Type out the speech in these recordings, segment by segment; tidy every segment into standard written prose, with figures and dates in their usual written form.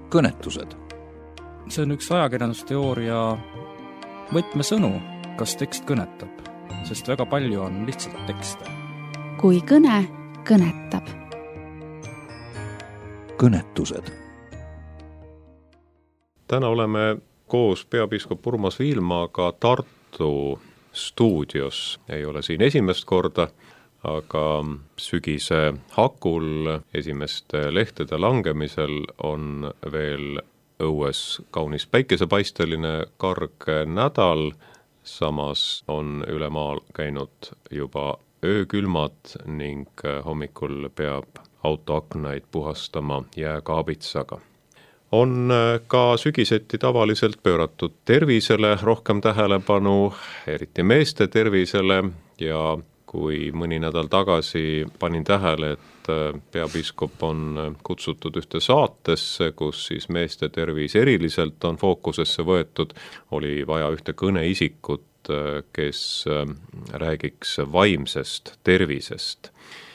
kõnetused. See on üks ajakirjandusteooria võtmesõnu, kas tekst kõnetab, sest väga palju on lihtsalt tekste. Kui kõne kõnetab. Kõnetused. Täna oleme koos peapiiskop Urmas Viilmaga Tartu stuudios. Ei ole siin esimest korda, aga sügise hakul esimeste lehtede langemisel on veel õues kaunis päikesepaisteline karg nädal. Samas on üle maal käinud juba öökülmad ning hommikul peab autoaknaid puhastama jääkaabitsaga. On ka sügiseti tavaliselt pööratud tervisele rohkem tähelepanu, eriti meeste tervisele, ja kui mõni nädal tagasi panin tähele, et peapiiskop on kutsutud ühte saatesse, kus siis meeste tervis eriliselt on fookusesse võetud, oli vaja ühte kõneisikut, kes räägiks vaimsest tervisest.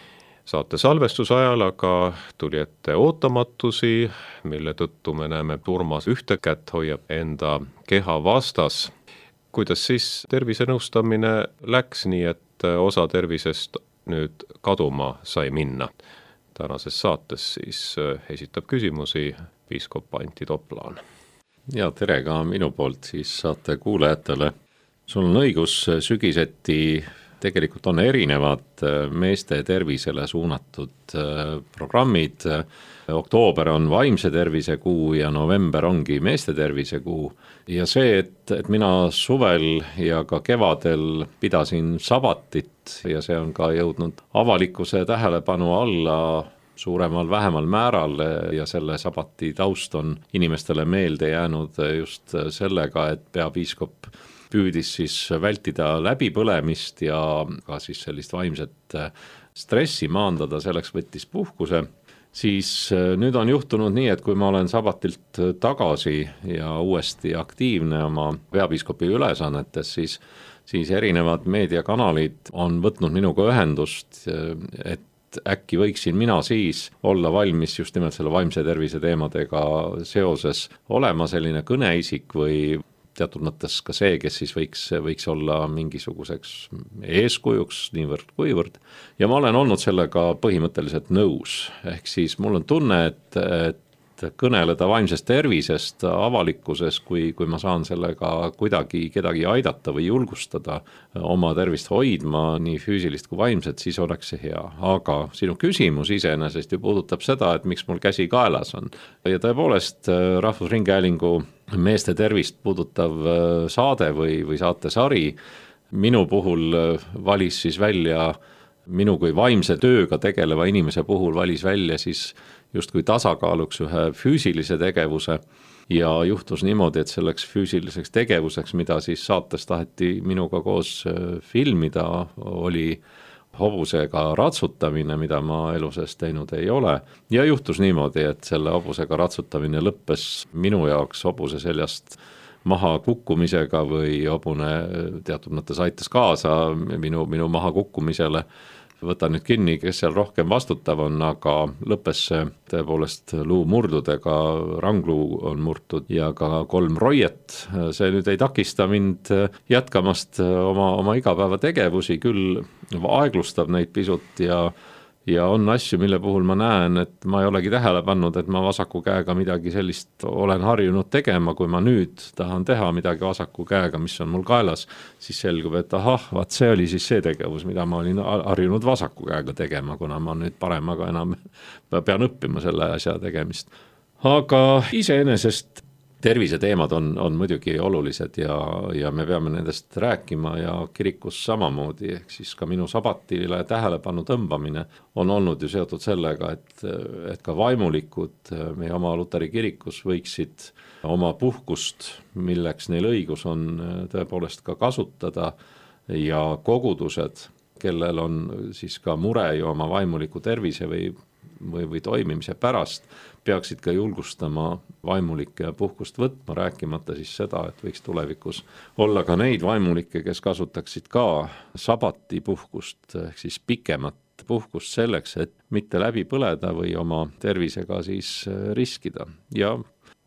Saate salvestuse ajal aga tuli ette ootamatusi, mille tõttu me näeme, et Urmas ühte kätt hoiab enda keha vastas. Kuidas siis tervisenõustamine läks nii, et osa tervisest nüüd kaduma sai minna? Tänases saates siis esitab küsimusi piiskop Antti Toplaan. Ja tere ka minu poolt siis saate kuulajatele. Sul on õigus, sügiseti tegelikult on erinevad meeste tervisele suunatud programmid. Oktoober on vaimse tervise kuu ja november ongi meeste tervise kuu. Ja see, et mina suvel ja ka kevadel pidasin sabatit ja see on ka jõudnud avalikkuse tähelepanu alla suuremal vähemal määral ja selle sabati taust on inimestele meelde jäänud just sellega, et peapiiskop püüdis siis vältida läbipõlemist ja ka siis sellist vaimset stressi maandada, selleks võttis puhkuse. Siis nüüd on juhtunud nii, et kui ma olen sabatilt tagasi ja uuesti aktiivne oma peapiiskopi ülesannetes, siis erinevad meediakanalid on võtnud minuga ühendust, et äkki võiksin mina siis olla valmis just nimelt selle vaimse tervise teemadega seoses olema selline kõneisik või teatud mõttes ka see, kes siis võiks olla mingisuguseks eeskujuks niivõrd kuivõrd. Ja ma olen olnud sellega põhimõtteliselt nõus. Ehk siis mul on tunne, et kõneleda vaimsest tervisest avalikkuses, kui ma saan sellega kuidagi kedagi aidata või julgustada oma tervist hoidma, nii füüsilist kui vaimset, siis oleks see hea. Aga sinu küsimus iseenesest ju puudutab seda, et miks mul käsi kaelas on. Ja tõepoolest Rahvusringhäälingu meeste tervist puudutav saade või saatesari minu puhul valis siis välja, minu kui vaimse tööga tegeleva inimese puhul valis välja siis justkui tasakaaluks ühe füüsilise tegevuse ja juhtus niimoodi, et selleks füüsiliseks tegevuseks, mida siis saates taheti minuga koos filmida, oli hobusega ratsutamine, mida ma elu sees teinud ei ole. Ja juhtus niimoodi, et selle hobusega ratsutamine lõppes minu jaoks hobuse seljast maha kukkumisega või hobune teatud mõttes aitas kaasa minu maha kukkumisele. Võtan nüüd kinni, kes seal rohkem vastutav on, aga lõppes see tõepoolest luumurdudega, rangluu on murtud ja ka 3 roiet. See nüüd ei takista mind jätkamast oma igapäeva tegevusi, küll aeglustab neid pisut ja on asju, mille puhul ma näen, et ma ei olegi tähele pannud, et ma vasaku käega midagi sellist olen harjunud tegema, kui ma nüüd tahan teha midagi vasaku käega, mis on mul kaelas, siis selgub, et vaat see oli siis see tegevus, mida ma olin harjunud vasaku käega tegema, kuna ma nüüd paremaga enam pean õppima selle asja tegemist. Aga iseenesest terviseteemad on muidugi olulised ja me peame nendest rääkima ja kirikus samamoodi, ehk siis ka minu sabatile tähelepanu tõmbamine on olnud ju seotud sellega, et ka vaimulikud meie oma Luteri kirikus võiksid oma puhkust, milleks neil õigus on tõepoolest ka kasutada ja kogudused, kellel on siis ka mure ju oma vaimuliku tervise või toimimise pärast, peaksid ka julgustama vaimulikke puhkust võtma, rääkimata siis seda, et võiks tulevikus olla ka neid vaimulikke, kes kasutaksid ka sabati puhkust, ehk siis pikemat puhkust selleks, et mitte läbi põleda või oma tervisega siis riskida. Ja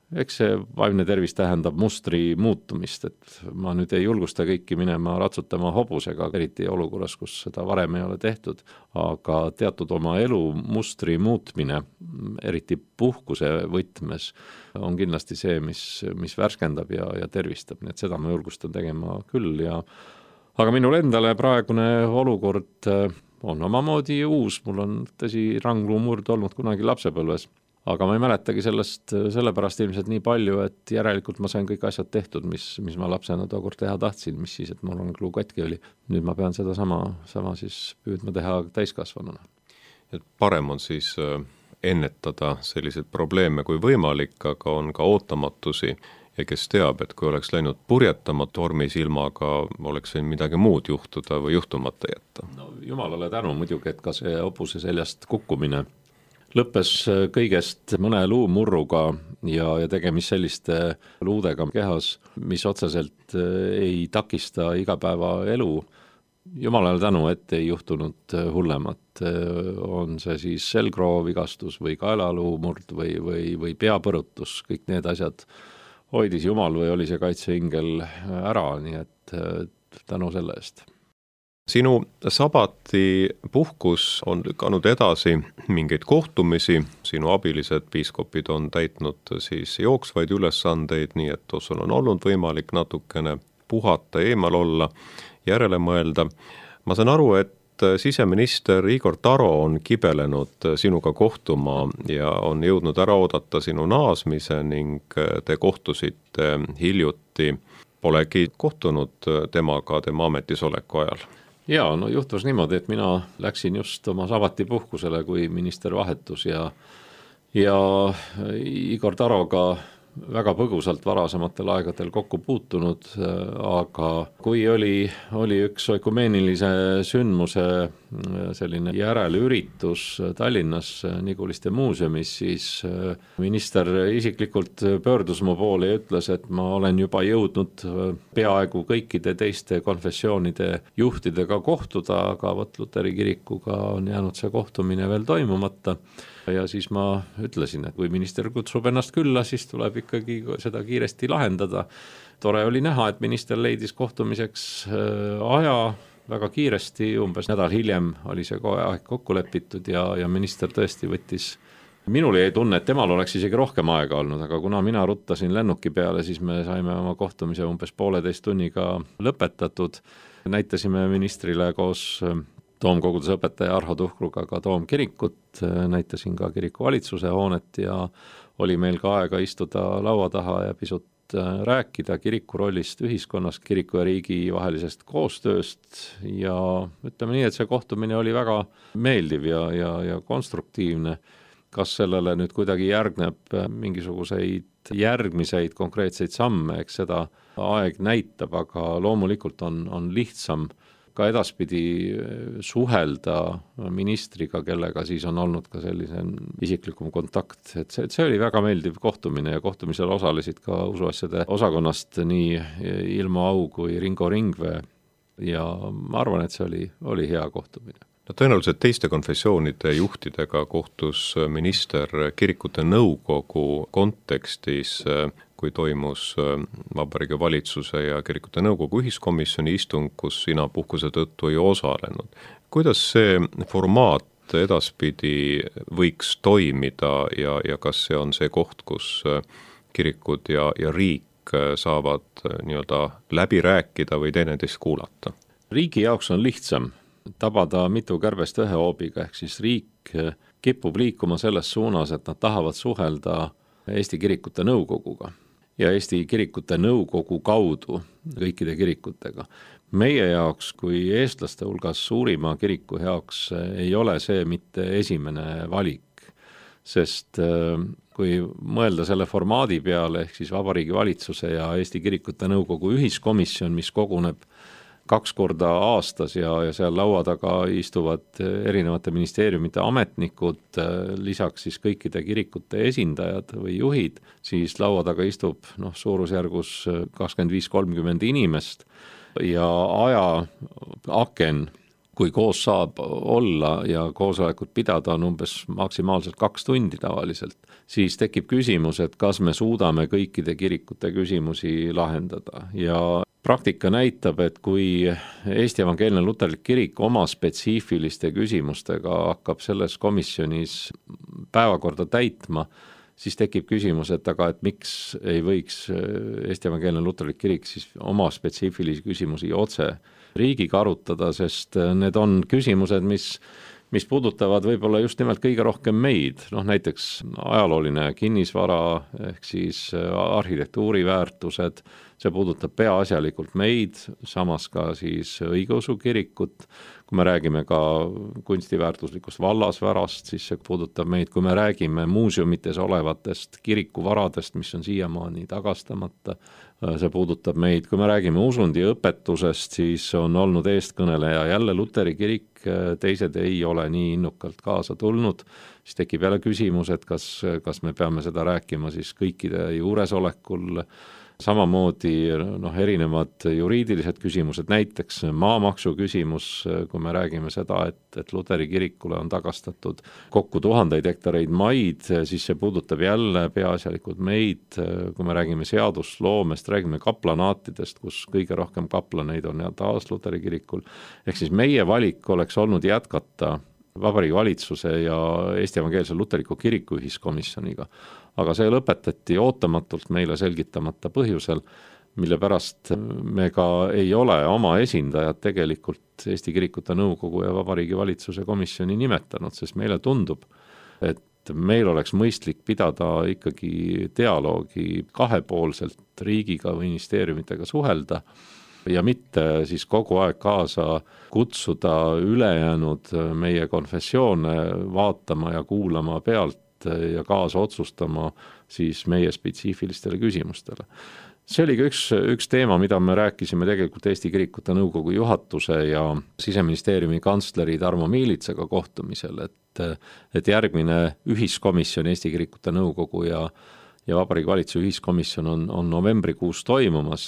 eks see vaimne tervis tähendab mustri muutumist, et ma nüüd ei julgusta kõiki minema ratsutama hobusega, eriti olukorras, kus seda varem ei ole tehtud, aga teatud oma elu mustri muutmine, eriti puhkuse võtmes, on kindlasti see, mis värskendab ja tervistab, nii et seda ma julgustan tegema küll aga minul endale praegune olukord on omamoodi uus, mul on tõsi rangluumurd olnud kunagi lapsepõlves, aga ma ei mäletagi sellest sellepärast ilmselt nii palju, et järelikult ma sain kõik asjad tehtud, mis ma lapsena tookord teha tahtsin, mis siis, et mul rangluu katki oli. Nüüd ma pean seda sama siis püüdma teha täiskasvanuna. Et parem on siis ennetada selliseid probleeme kui võimalik, aga on ka ootamatusi ja kes teab, et kui oleks läinud purjetama tormis ilmaga, oleks võinud midagi muud juhtuda või juhtumata jätta. No, jumalale tänu muidugi, et ka see hobuse seljast kukkumine lõppes kõigest mõne luumurruga ja tegemist selliste luudega kehas, mis otseselt ei takista igapäevaelu. Jumalale tänu, et ei juhtunud hullemat. On see siis selgroovigastus või kaelaluumurd või peapõrutus, kõik need asjad hoidis Jumal või oli see kaitseingel ära, nii et tänu selle eest. Sinu sabati puhkus on lükanud edasi mingeid kohtumisi, sinu abilised piiskopid on täitnud siis jooksvaid ülesandeid, nii et sul on olnud võimalik natukene puhata, eemal olla, järele mõelda. Ma saan aru, et siseminister Igor Taro on kibelenud sinuga kohtuma ja on jõudnud ära oodata sinu naasmise ning te kohtusite hiljuti. Polegi kohtunud temaga tema ametisoleku ajal? Jaa, no juhtus niimoodi, et mina läksin just oma sabatipuhkusele, kui minister vahetus ja Igor Taroga väga põgusalt varasematel aegadel kokku puutunud, aga kui oli üks ökumeenilise sündmuse selline järelüritus Tallinnas Niguliste muuseumis, siis minister isiklikult pöördus mu poole ja ütles, et ma olen juba jõudnud peaaegu kõikide teiste konfessioonide juhtidega kohtuda, aga Luteri kirikuga on jäänud see kohtumine veel toimumata. Ja siis ma ütlesin, et kui minister kutsub ennast külla, siis tuleb ikkagi seda kiiresti lahendada. Tore oli näha, et minister leidis kohtumiseks aja väga kiiresti, umbes nädal hiljem oli see aeg kokku lepitud ja minister tõesti võttis. Minul jäi tunne, et temal oleks isegi rohkem aega olnud, aga kuna mina ruttasin lennuki peale, siis me saime oma kohtumise umbes 1,5 tunniga lõpetatud. Näitasime ministrile koos Toomkoguduse õpetaja Arho Tuhkruga ka Toomkirikut, näitasin ka kiriku valitsuse hoonet ja oli meil ka aega istuda laua taha ja pisut rääkida kiriku rollist ühiskonnas, kiriku ja riigi vahelisest koostööst ja ütleme nii, et see kohtumine oli väga meeldiv ja konstruktiivne. Kas sellele nüüd kuidagi järgneb mingisuguseid järgmiseid konkreetseid samme, eks seda aeg näitab, aga loomulikult on lihtsam ka edaspidi suhelda ministriga, kellega siis on olnud ka sellise isiklikum kontakt. Et see oli väga meeldiv kohtumine ja kohtumisel osalesid ka usuasjade osakonnast nii Ilmo Au kui Ringo Ringvee ja ma arvan, et see oli hea kohtumine. No, tõenäoliselt teiste konfessioonide juhtidega kohtus minister kirikute nõukogu kontekstis, kui toimus Vabariigi Valitsuse ja kirikute nõukogu ühiskomisjoni istung, kus sina puhkuse tõttu ei osalenud. Kuidas see formaat edaspidi võiks toimida ja kas see on see koht, kus kirikud ja riik saavad nii-öelda läbi rääkida või teineteist kuulata? Riigi jaoks on lihtsam tabada mitu kärbest ühe hoobiga, ehk siis riik kipub liikuma selles suunas, et nad tahavad suhelda Eesti kirikute nõukoguga ja Eesti kirikute nõukogu kaudu kõikide kirikutega. Meie jaoks kui eestlaste hulgas suurima kiriku jaoks ei ole see mitte esimene valik, sest kui mõelda selle formaadi peale, ehk siis Vabariigi Valitsuse ja Eesti kirikute nõukogu ühiskomisjon, mis koguneb 2 korda aastas ja seal laua taga istuvad erinevate ministeeriumite ametnikud, lisaks siis kõikide kirikute esindajad või juhid, siis laua taga istub suurusjärgus 25-30 inimest ja aja aken kui koos saab olla ja koosolekut pidada on umbes maksimaalselt 2 tundi tavaliselt, siis tekib küsimus, et kas me suudame kõikide kirikute küsimusi lahendada ja praktika näitab, et kui Eesti Evangeelne Luterlik Kirik oma spetsiifiliste küsimustega hakkab selles komisjonis päevakorda täitma, siis tekib küsimus, et miks ei võiks Eesti Evangeelne Luterlik Kirik siis oma spetsiifilisi küsimusi otse riigiga arutada, sest need on küsimused, mis puudutavad võib-olla just nimelt kõige rohkem meid, näiteks ajalooline kinnisvara ehk siis arhitektuuri väärtused, see puudutab peaasjalikult meid, samas ka siis õigeusu kirikut, kui me räägime ka kunstiväärtuslikust vallasvärast, siis see puudutab meid, kui me räägime muuseumites olevatest kirikuvaradest, mis on siiamaani tagastamata, see puudutab meid, kui me räägime usundiõpetusest, siis on olnud eestkõneleja jälle Luteri kirik, teised ei ole nii innukalt kaasa tulnud, siis tekib jälle küsimus, et kas me peame seda rääkima siis kõikide juuresolekul, samamoodi erinevad juriidilised küsimused, näiteks maamaksu küsimus, kui me räägime seda, et Luteri kirikule on tagastatud kokku 1000 hektareid maid, siis see puudutab jälle peaasjalikult meid, kui me räägime seadusloomest, räägime kaplanaatidest, kus kõige rohkem kaplaneid on taas Luteri kirikul, ehk siis meie valik oleks olnud jätkata Vabariigi Valitsuse ja Eesti Evangeelse Luterliku Kiriku ühiskomisjoniga. Aga see lõpetati ootamatult meile selgitamata põhjusel, mille pärast me ka ei ole oma esindajad tegelikult Eesti Kirikute Nõukogu ja Vabariigi Valitsuse komisjoni nimetanud, sest meile tundub, et meil oleks mõistlik pidada ikkagi dialoogi kahepoolselt riigiga või ministeeriumitega suhelda ja mitte siis kogu aeg kaasa kutsuda ülejäänud meie konfessioone vaatama ja kuulama pealt ja kaasa otsustama siis meie spetsiifilistele küsimustele. See oli ka üks teema, mida me rääkisime tegelikult Eesti Kirikute Nõukogu juhatuse ja Siseministeeriumi kantsleri Tarmo Miilitsaga kohtumisel, et järgmine ühiskomisjon Eesti Kirikute Nõukogu ja Vabariigi Valitsuse ühiskomisjon on novembrikuus toimumas,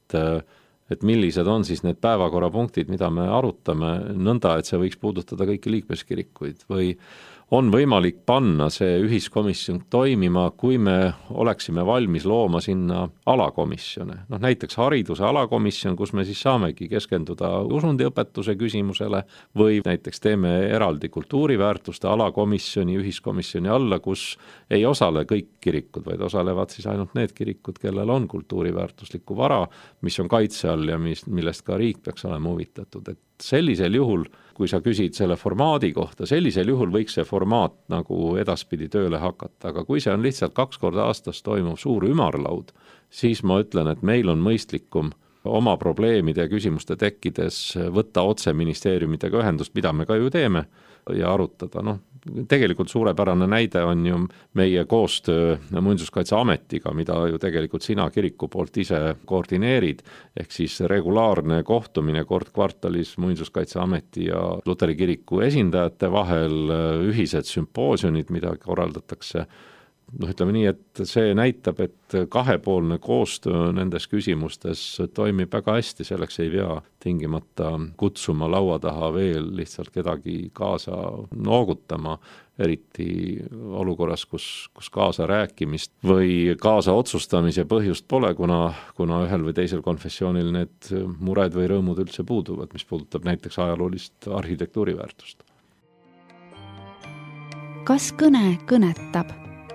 et millised on siis need päevakorrapunktid, mida me arutame, nõnda, et see võiks puudutada kõiki liikmeskirikuid või on võimalik panna see ühiskomisjon toimima, kui me oleksime valmis looma sinna alakomisjone. Näiteks hariduse alakomisjon, kus me siis saamegi keskenduda usundiõpetuse küsimusele või näiteks teeme eraldi kultuuriväärtuste alakomisjoni ühiskomisjoni alla, kus ei osale kõik kirikud, vaid osalevad siis ainult need kirikud, kellel on kultuuriväärtuslikku vara, mis on kaitse all ja millest ka riik peaks olema huvitatud. Et sellisel juhul, kui sa küsid selle formaadi kohta, sellisel juhul võiks see formaat nagu edaspidi tööle hakata, aga kui see on lihtsalt 2 korda aastas toimuv suur ümarlaud, siis ma ütlen, et meil on mõistlikum oma probleemide ja küsimuste tekkides võtta otse ministeeriumidega ühendust, mida me ka ju teeme, ja arutada. Tegelikult suurepärane näide on ju meie koostöö Muinsuskaitseametiga, mida ju tegelikult sina kiriku poolt ise koordineerid, ehk siis regulaarne kohtumine kord kvartalis Muinsuskaitseameti ja Luteri kiriku esindajate vahel, ühised sümpoosiumid, mida korraldatakse. Ütleme nii, et see näitab, et kahepoolne koostöö nendes küsimustes toimib väga hästi, selleks ei pea tingimata kutsuma laua taha veel lihtsalt kedagi kaasa noogutama, eriti olukorras, kus kaasa rääkimist või kaasa otsustamise põhjust pole, kuna ühel või teisel konfessioonil need mured või rõõmud üldse puuduvad, mis puudutab näiteks ajaloolist arhitektuuriväärtust. Kas kõne kõnetab?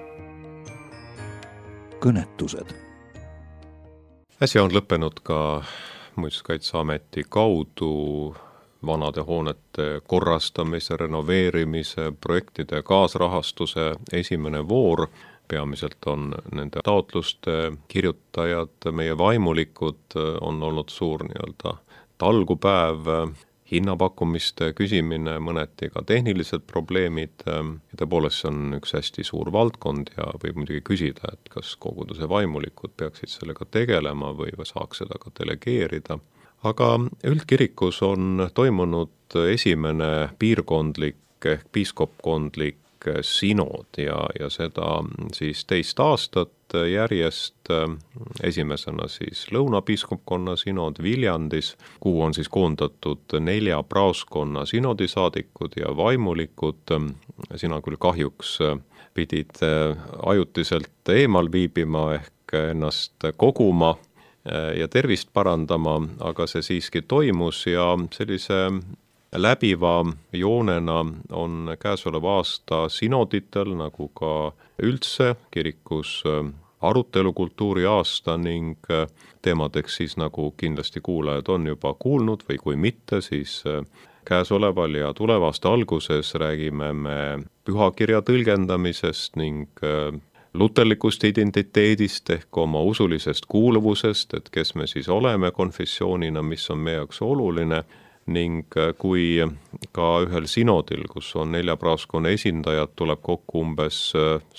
Kõnetused. Äsja on lõppenud ka Muinsuskaitseameti kaudu vanade hoonete korrastamise, renoveerimise, projektide kaasrahastuse esimene voor. Peamiselt on nende taotluste kirjutajad, meie vaimulikud, on olnud suur talgupäev, hinnapakkumiste küsimine, mõneti ka tehnilised probleemid ja tõepoolest see on üks hästi suur valdkond ja võib muidugi küsida, et kas koguduse vaimulikud peaksid sellega tegelema või saaks seda ka delegeerida. Aga üldkirikus on toimunud esimene piirkondlik ehk piiskopkondlik sinod ja seda siis teist aastat järjest, esimesena siis Lõunapiiskopkonna sinod Viljandis, kuhu on siis koondatud 4 praoskonna sinodisaadikud ja vaimulikud. Sina küll kahjuks pidid ajutiselt eemal viibima ehk ennast koguma ja tervist parandama, aga see siiski toimus ja sellise läbiva joonena on käesoleva aasta sinoditel, nagu ka üldse kirikus arutelukultuuri aasta ning teemadeks siis, nagu kindlasti kuulajad on juba kuulnud või kui mitte, siis käesoleval ja tulevaste alguses räägime me pühakirja tõlgendamisest ning luterlikust identiteedist ehk oma usulisest kuuluvusest, et kes me siis oleme konfessioonina, mis on meie jaoks oluline. Ning kui ka ühel sinodil, kus on 4 praoskonna esindajad, tuleb kokku umbes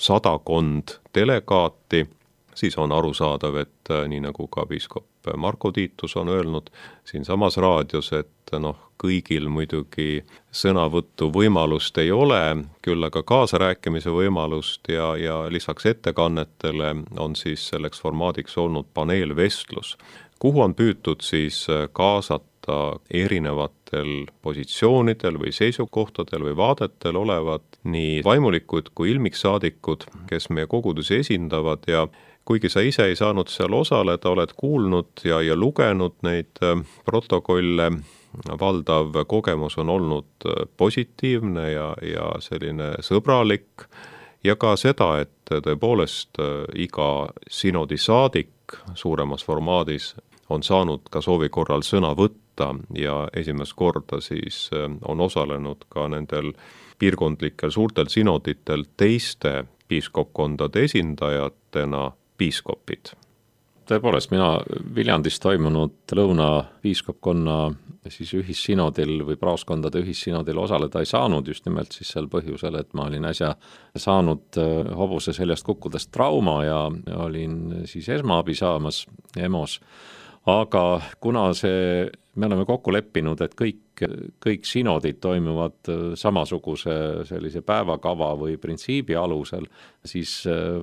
100 delegaati, siis on arusaadav, et nii nagu ka piiskop Marko Tiitus on öelnud siin samas raadios, et kõigil muidugi sõnavõttu võimalust ei ole, küll aga kaasarääkimise võimalust ja lisaks ettekannetele on siis selleks formaadiks olnud paneelvestlus, kuhu on püütud siis kaasata erinevatel positsioonidel või seisukohtadel või vaadetel olevad nii vaimulikud kui ilmiksaadikud, kes meie kogudusi esindavad ja kuigi sa ise ei saanud seal osaleda, oled kuulnud ja lugenud neid protokolle, valdav kogemus on olnud positiivne ja selline sõbralik ja ka seda, et tõepoolest iga sinodi saadik suuremas formaadis on saanud ka soovi korral sõna võtta ja esimest korda siis on osalenud ka nendel piirkondlikel suurtel sinoditel teiste piiskopkondade esindajatena piiskopid. Tõepoolest, mina Viljandis toimunud Lõunapiiskopkonna siis ühissinodil või praoskondade ühissinodil osaleda ei saanud just nimelt siis sel põhjusel, et ma olin äsja saanud hobuse seljast kukkudes trauma ja olin siis esmaabi saamas EMO-s. Aga kuna me oleme kokku leppinud, et kõik sinodid toimuvad samasuguse sellise päevakava või printsiibi alusel, siis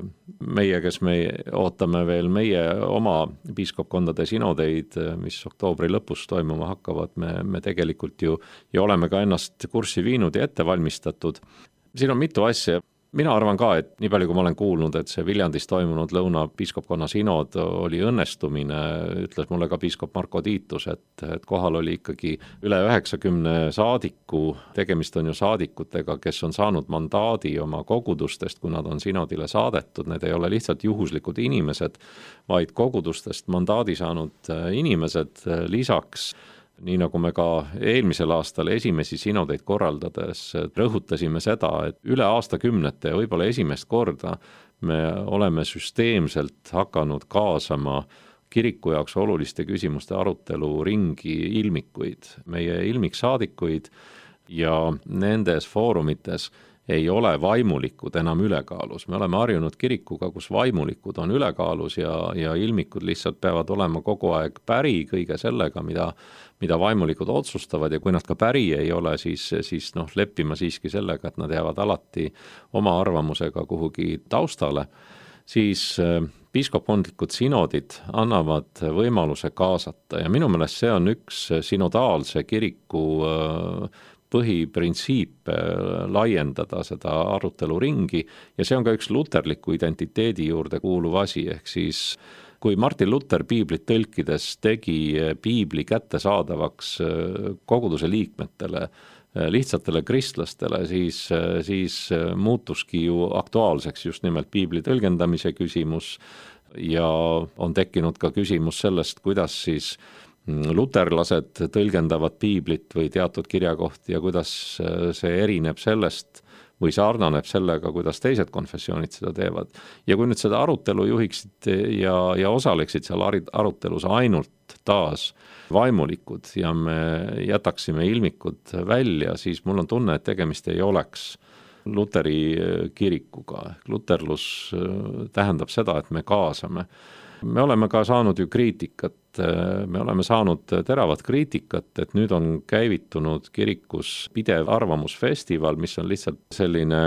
meie, kes me ootame veel meie oma piiskopkondade sinodeid, mis oktoobri lõpus toimuma hakkavad, me tegelikult ju oleme ka ennast kurssi viinud ja ette valmistatud. Siin on mitu asja. Mina arvan ka, et nii palju kui ma olen kuulnud, et see Viljandis toimunud Lõunapiiskopkonna sinod oli õnnestumine, ütles mulle ka piiskop Marko Tiitus, et kohal oli ikkagi üle 90 saadiku, tegemist on ju saadikutega, kes on saanud mandaadi oma kogudustest, kui nad on sinodile saadetud, need ei ole lihtsalt juhuslikud inimesed, vaid kogudustest mandaadi saanud inimesed lisaks. Nii nagu me ka eelmisel aastal esimesi sinodeid korraldades rõhutasime seda, et üle aastakümnete ja võib-olla esimest korda me oleme süsteemselt hakanud kaasama kiriku jaoks oluliste küsimuste arutelu ringi ilmikuid, meie ilmiksaadikuid ja nendes foorumites ei ole vaimulikud enam ülekaalus. Me oleme harjunud kirikuga, kus vaimulikud on ülekaalus ja ilmikud lihtsalt peavad olema kogu aeg päri kõige sellega, mida vaimulikud otsustavad ja kui nad ka päri ei ole, siis leppima siiski sellega, et nad jäävad alati oma arvamusega kuhugi taustale, siis piiskopkondlikud sinodid annavad võimaluse kaasata ja minu meelest see on üks sinodaalse kiriku põhiprintsiip laiendada seda aruteluringi ja see on ka üks luterliku identiteedi juurde kuuluv asi, ehk siis kui Martin Luther piiblit tõlkides tegi piibli kättesaadavaks koguduse liikmetele, lihtsatele kristlastele, siis muutuski ju aktuaalseks just nimelt piibli tõlgendamise küsimus ja on tekkinud ka küsimus sellest, kuidas siis luterlased tõlgendavad piiblit või teatud kirjakohti ja kuidas see erineb sellest või sarnaneb sellega, kuidas teised konfessioonid seda teevad. Ja kui nüüd seda arutelu juhiksid ja osaleksid seal arutelus ainult taas vaimulikud ja me jätaksime ilmikud välja, siis mul on tunne, et tegemist ei oleks luteri kirikuga. Luterlus tähendab seda, et me kaasame. Me oleme ka saanud ju kriitikat, me oleme saanud teravat kriitikat, et nüüd on käivitunud kirikus pidev arvamusfestival, mis on lihtsalt selline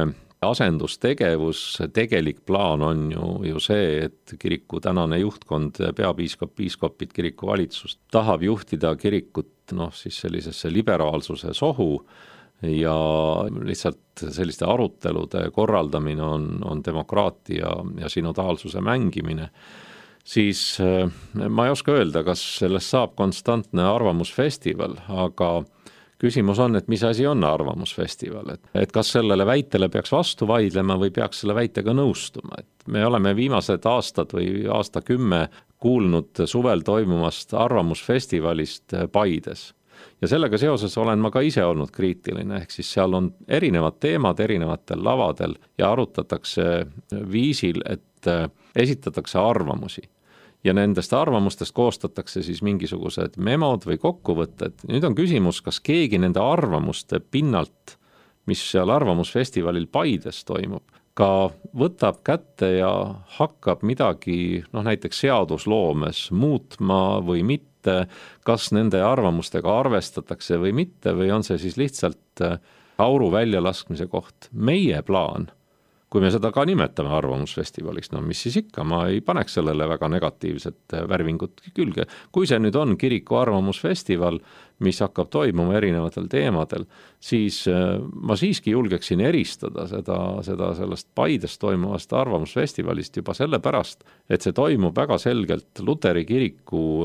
asendustegevus, tegelik plaan on ju see, et kiriku tänane juhtkond, peapiiskop, piiskopid, kirikuvalitsus tahab juhtida kirikut siis sellisesse liberaalsuse sohu ja lihtsalt selliste arutelude korraldamine on demokraatia ja synodaalsuse mängimine, siis ma ei oska öelda, kas sellest saab konstantne arvamusfestival, aga küsimus on, et mis asi on arvamusfestival, et kas sellele väitele peaks vastu vaidlema või peaks selle väitega nõustuma. Et me oleme viimased aastad või aastakümme kuulnud suvel toimumast arvamusfestivalist Paides. Ja sellega seoses olen ma ka ise olnud kriitiline, ehk siis seal on erinevad teemad erinevatel lavadel ja arutatakse viisil, et esitatakse arvamusi. Ja nendest arvamustest koostatakse siis mingisugused memod või kokkuvõtted. Nüüd on küsimus, kas keegi nende arvamuste pinnalt, mis seal arvamusfestivalil Paides toimub, ka võtab kätte ja hakkab midagi näiteks seadusloomes muutma või mitte, kas nende arvamustega arvestatakse või mitte, või on see siis lihtsalt auru väljalaskmise koht. Meie plaan, kui me seda ka nimetame arvamusfestivaliks, mis siis ikka, ma ei paneks sellele väga negatiivset värvingut külge. Kui see nüüd on kiriku arvamusfestival, mis hakkab toimuma erinevatel teemadel, siis ma siiski julgeksin eristada seda sellest Paides toimuvast arvamusfestivalist juba sellepärast, et see toimub väga selgelt Luteri kiriku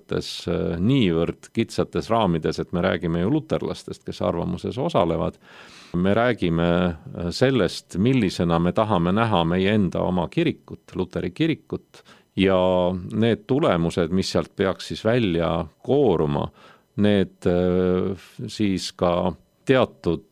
niivõrd kitsates raamides, et me räägime ju luterlastest, kes arvamuses osalevad. Me räägime sellest, millisena me tahame näha meie enda oma kirikut, Luteri kirikut, ja need tulemused, mis sealt peaks siis välja kooruma, need siis ka teatud,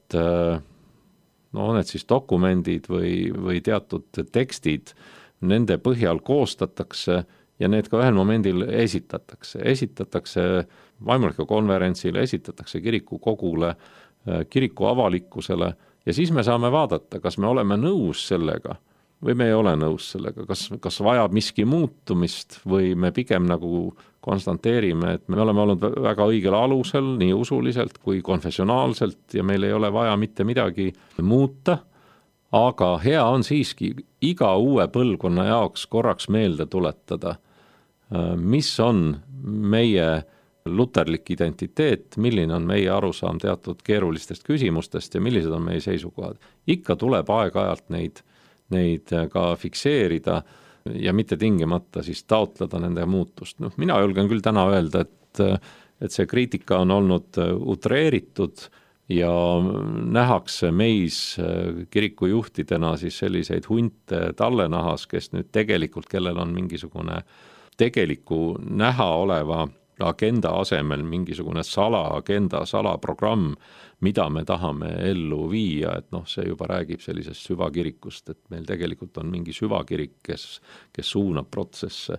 need siis dokumendid või teatud tekstid, nende põhjal koostatakse ja need ka ühel momendil esitatakse vaimulike konverentsile, esitatakse kirikukogule, kiriku avalikkusele ja siis me saame vaadata, kas me oleme nõus sellega või me ei ole nõus sellega, kas vajab miski muutumist või me pigem nagu konstanteerime, et me oleme olnud väga õigel alusel nii usuliselt kui konfessionaalselt ja meil ei ole vaja mitte midagi muuta, aga hea on siiski iga uue põlvkonna jaoks korraks meelde tuletada, mis on meie luterlik identiteet, milline on meie arusaam teatud keerulistest küsimustest ja millised on meie seisukohad. Ikka tuleb aeg-ajalt neid ka fikseerida ja mitte tingimata siis taotleda nende muutust. Mina julgen küll täna öelda, et see kriitika on olnud utreeritud ja nähakse meis kirikujuhtidena siis selliseid hunte tallenahas, kes nüüd tegelikult, kellel on mingisugune tegeliku näha oleva agenda asemel mingisugune salaagenda, salaprogramm, mida me tahame ellu viia, et see juba räägib sellisest süvakirikust, et meil tegelikult on mingi süvakirik, kes suunab protsesse.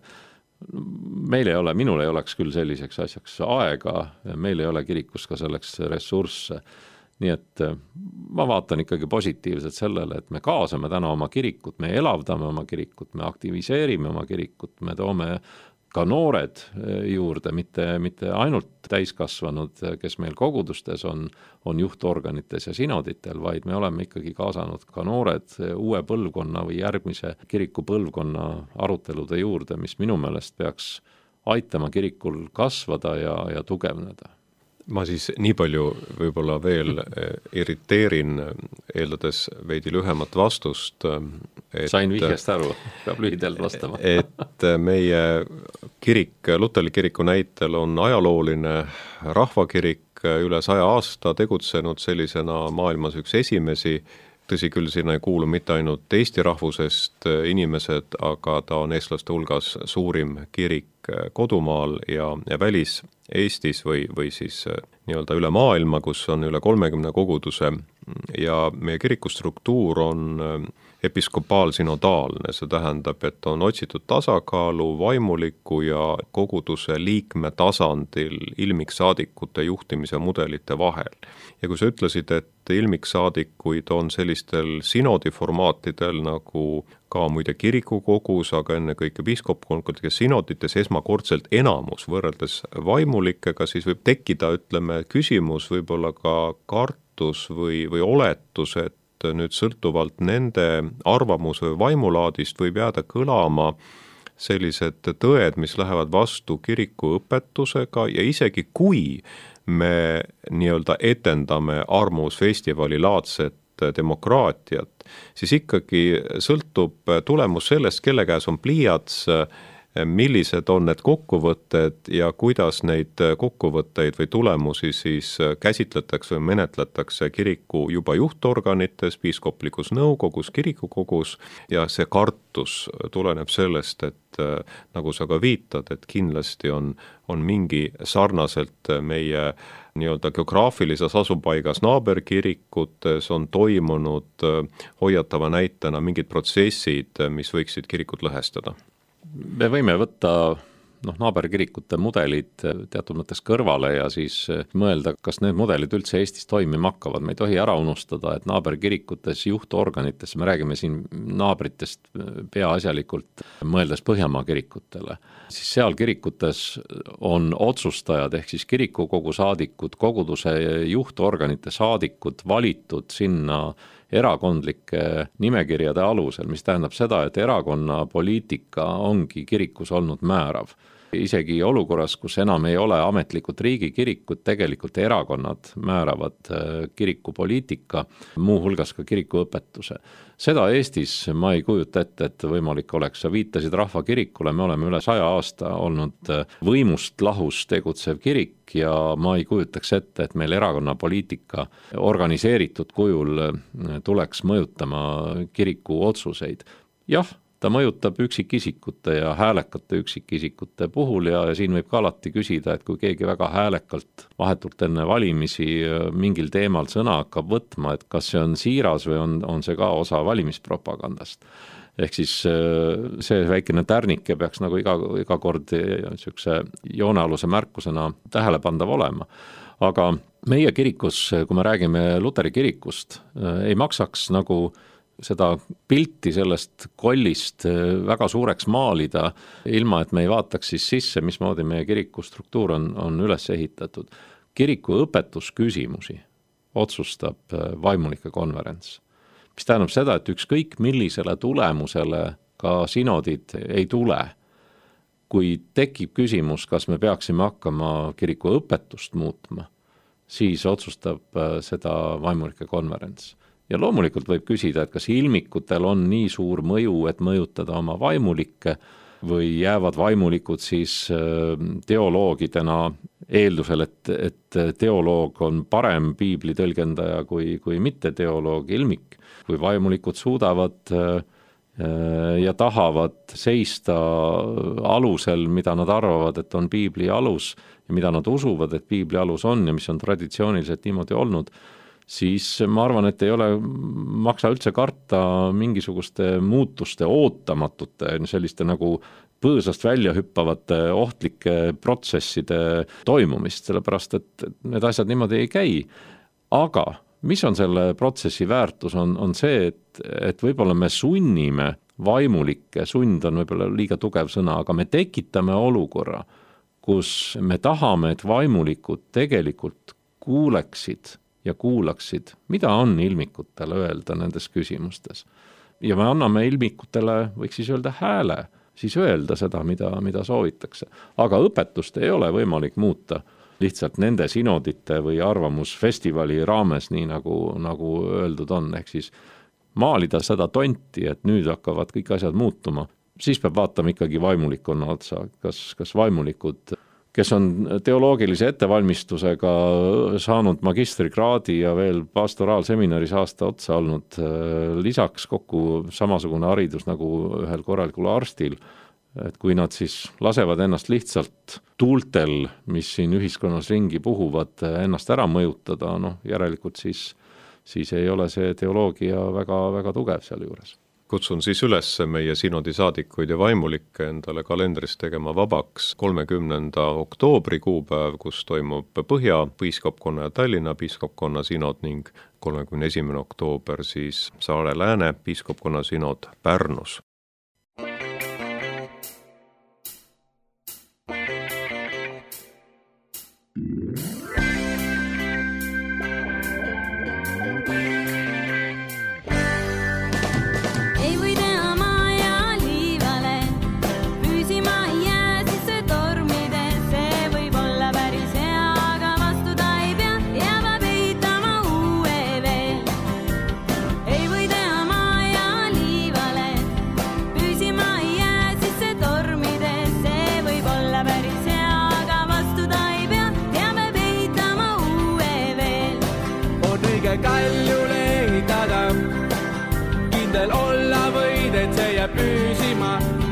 Minul ei oleks küll selliseks asjaks aega, meil ei ole kirikus ka selleks ressursse. Nii et ma vaatan ikkagi positiivselt sellele, et me kaasame täna oma kirikut, me elavdame oma kirikut, me aktiviseerime oma kirikut, me toome ka noored juurde, mitte ainult täiskasvanud, kes meil kogudustes on juhtorganites ja sinoditel, vaid me oleme ikkagi kaasanud ka noored uue põlvkonna või järgmise kiriku põlvkonna arutelude juurde, mis minu meelest peaks aitama kirikul kasvada ja tugevneda. Ma siis nii palju võib-olla veel irriteerin, eeldades veidi lühemat vastust. Sain vihjast aru, peab lühidalt vastama. Et meie kirik, Luteri kiriku näitel on ajalooline rahvakirik, üle 100 aasta tegutsenud sellisena maailmas üks esimesi. Tõsi küll, sinna ei kuulu mitte ainult Eesti rahvusest inimesed, aga ta on eestlaste hulgas suurim kirik kodumaal ja välis Eestis või siis nii-öelda üle maailma, kus on üle 30 koguduse ja meie kirikustruktuur on episkopaalsinodaalne, see tähendab, et on otsitud tasakaalu vaimuliku ja koguduse liikme tasandil ilmiksaadikute juhtimise mudelite vahel. Ja kui sa ütlesid, et ilmiksaadikuid on sellistel sinodiformaatidel nagu ka muide kirikukogus, aga ennekõike piiskopkonkodes sinodites esmakordselt enamus võrreldes vaimulikega, siis võib tekkida, ütleme, küsimus, võib-olla ka kartus või oletus, et nüüd sõltuvalt nende arvamuse või vaimulaadist võib jääda kõlama sellised tõed, mis lähevad vastu kiriku õpetusega ja isegi kui me nii-öelda etendame arvamusfestivali laadset demokraatiat, siis ikkagi sõltub tulemus sellest, kelle käes on pliiats, millised on need kokkuvõtted ja kuidas neid kokkuvõtteid või tulemusi siis käsitletakse või menetletakse kiriku juba juhtorganites, piiskoplikus nõukogus, kirikukogus ja see kartus tuleneb sellest, et nagu sa ka viitad, et kindlasti on mingi sarnaselt meie nii-öelda geograafilises asupaigas naaberkirikutes on toimunud hoiatava näitena mingid protsessid, mis võiksid kirikut lõhestada. Me võime võtta naaberkirikute mudelid teatud mõttes kõrvale ja siis mõelda, kas need mudelid üldse Eestis toimima hakkavad. Me ei tohi ära unustada, et naaberkirikutes juhtorganites, me räägime siin naabritest peaasjalikult mõeldes Põhjamaa kirikutele, siis seal kirikutes on otsustajad ehk siis kirikukogu saadikud, koguduse juhtorganite saadikud valitud sinna erakondlike nimekirjade alusel, mis tähendab seda, et erakonna poliitika ongi kirikus olnud määrav. Isegi olukorras, kus enam ei ole ametlikud riigikirikud, tegelikult erakonnad määravad kiriku poliitika, muuhulgas ka kiriku õpetuse. Seda Eestis ma ei kujuta ette, et võimalik oleks. Sa viitasid rahvakirikule, me oleme üle 100 aasta olnud võimust lahus tegutsev kirik ja ma ei kujutaks ette, et meil erakonna poliitika organiseeritud kujul tuleks mõjutama kiriku otsuseid. Jah, ta mõjutab üksikisikute ja häälekate üksikisikute puhul ja siin võib ka alati küsida, et kui keegi väga häälekalt vahetult enne valimisi mingil teemal sõna hakkab võtma, et kas see on siiras või on see ka osa valimispropagandast. Ehk siis see väikene tärnike peaks nagu iga kord sükse joonealuse märkusena tähelepandav olema. Aga meie kirikus, kui me räägime Luteri kirikust, ei maksaks nagu seda pilti sellest kollist väga suureks maalida, ilma et me ei vaataks siis sisse, mismoodi meie kiriku struktuur on üles ehitatud. Kiriku õpetusküsimusi otsustab vaimulike konverents, mis tähendab seda, et ükskõik millisele tulemusele ka sinodid ei tule. Kui tekib küsimus, kas me peaksime hakkama kiriku õpetust muutma, siis otsustab seda vaimulike konverents. Ja loomulikult võib küsida, et kas ilmikutel on nii suur mõju, et mõjutada oma vaimulikke või jäävad vaimulikud siis teoloogidena eeldusel, et teoloog on parem piibli tõlgendaja kui mitte teoloog ilmik. Kui vaimulikud suudavad ja tahavad seista alusel, mida nad arvavad, et on piibli alus ja mida nad usuvad, et piibli alus on ja mis on traditsiooniliselt niimoodi olnud, siis ma arvan, et ei ole maksa üldse karta mingisuguste muutuste ootamatute, selliste nagu põõsast välja hüppavate ohtlike protsesside toimumist, sellepärast et need asjad niimoodi ei käi. Aga mis on selle protsessi väärtus, on see, et võib-olla me sunnime vaimulikke, sund on võib-olla liiga tugev sõna, aga me tekitame olukorra, kus me tahame, et vaimulikud tegelikult kuuleksid ja kuulaksid, mida on ilmikutele öelda nendes küsimustes. Ja me anname ilmikutele, võiks siis öelda hääle, siis öelda seda, mida soovitakse. Aga õpetust ei ole võimalik muuta lihtsalt nende sinodite või arvamusfestivali raames, nii nagu öeldud on. Ehk siis maalida seda tonti, et nüüd hakkavad kõik asjad muutuma. Siis peab vaatama ikkagi vaimulikonna otsa, kas vaimulikud, kes on teoloogilise ettevalmistusega saanud magistrikraadi ja veel pastoraalseminaris aasta otsa olnud, lisaks kokku samasugune haridus nagu ühel korralikul arstil, et kui nad siis lasevad ennast lihtsalt tuultel, mis siin ühiskonnas ringi puhuvad, ennast ära mõjutada, järelikult siis ei ole see teoloogia väga, väga tugev seal juures. Kutsun siis üles meie sinodi saadikuid ja vaimulikke endale kalendris tegema vabaks 30. oktoobri kuupäev, kus toimub Põhja piiskopkonna ja Tallinna piiskopkonna sinod ning 31. oktoober siis Saare-Lääne piiskopkonna sinod Pärnus.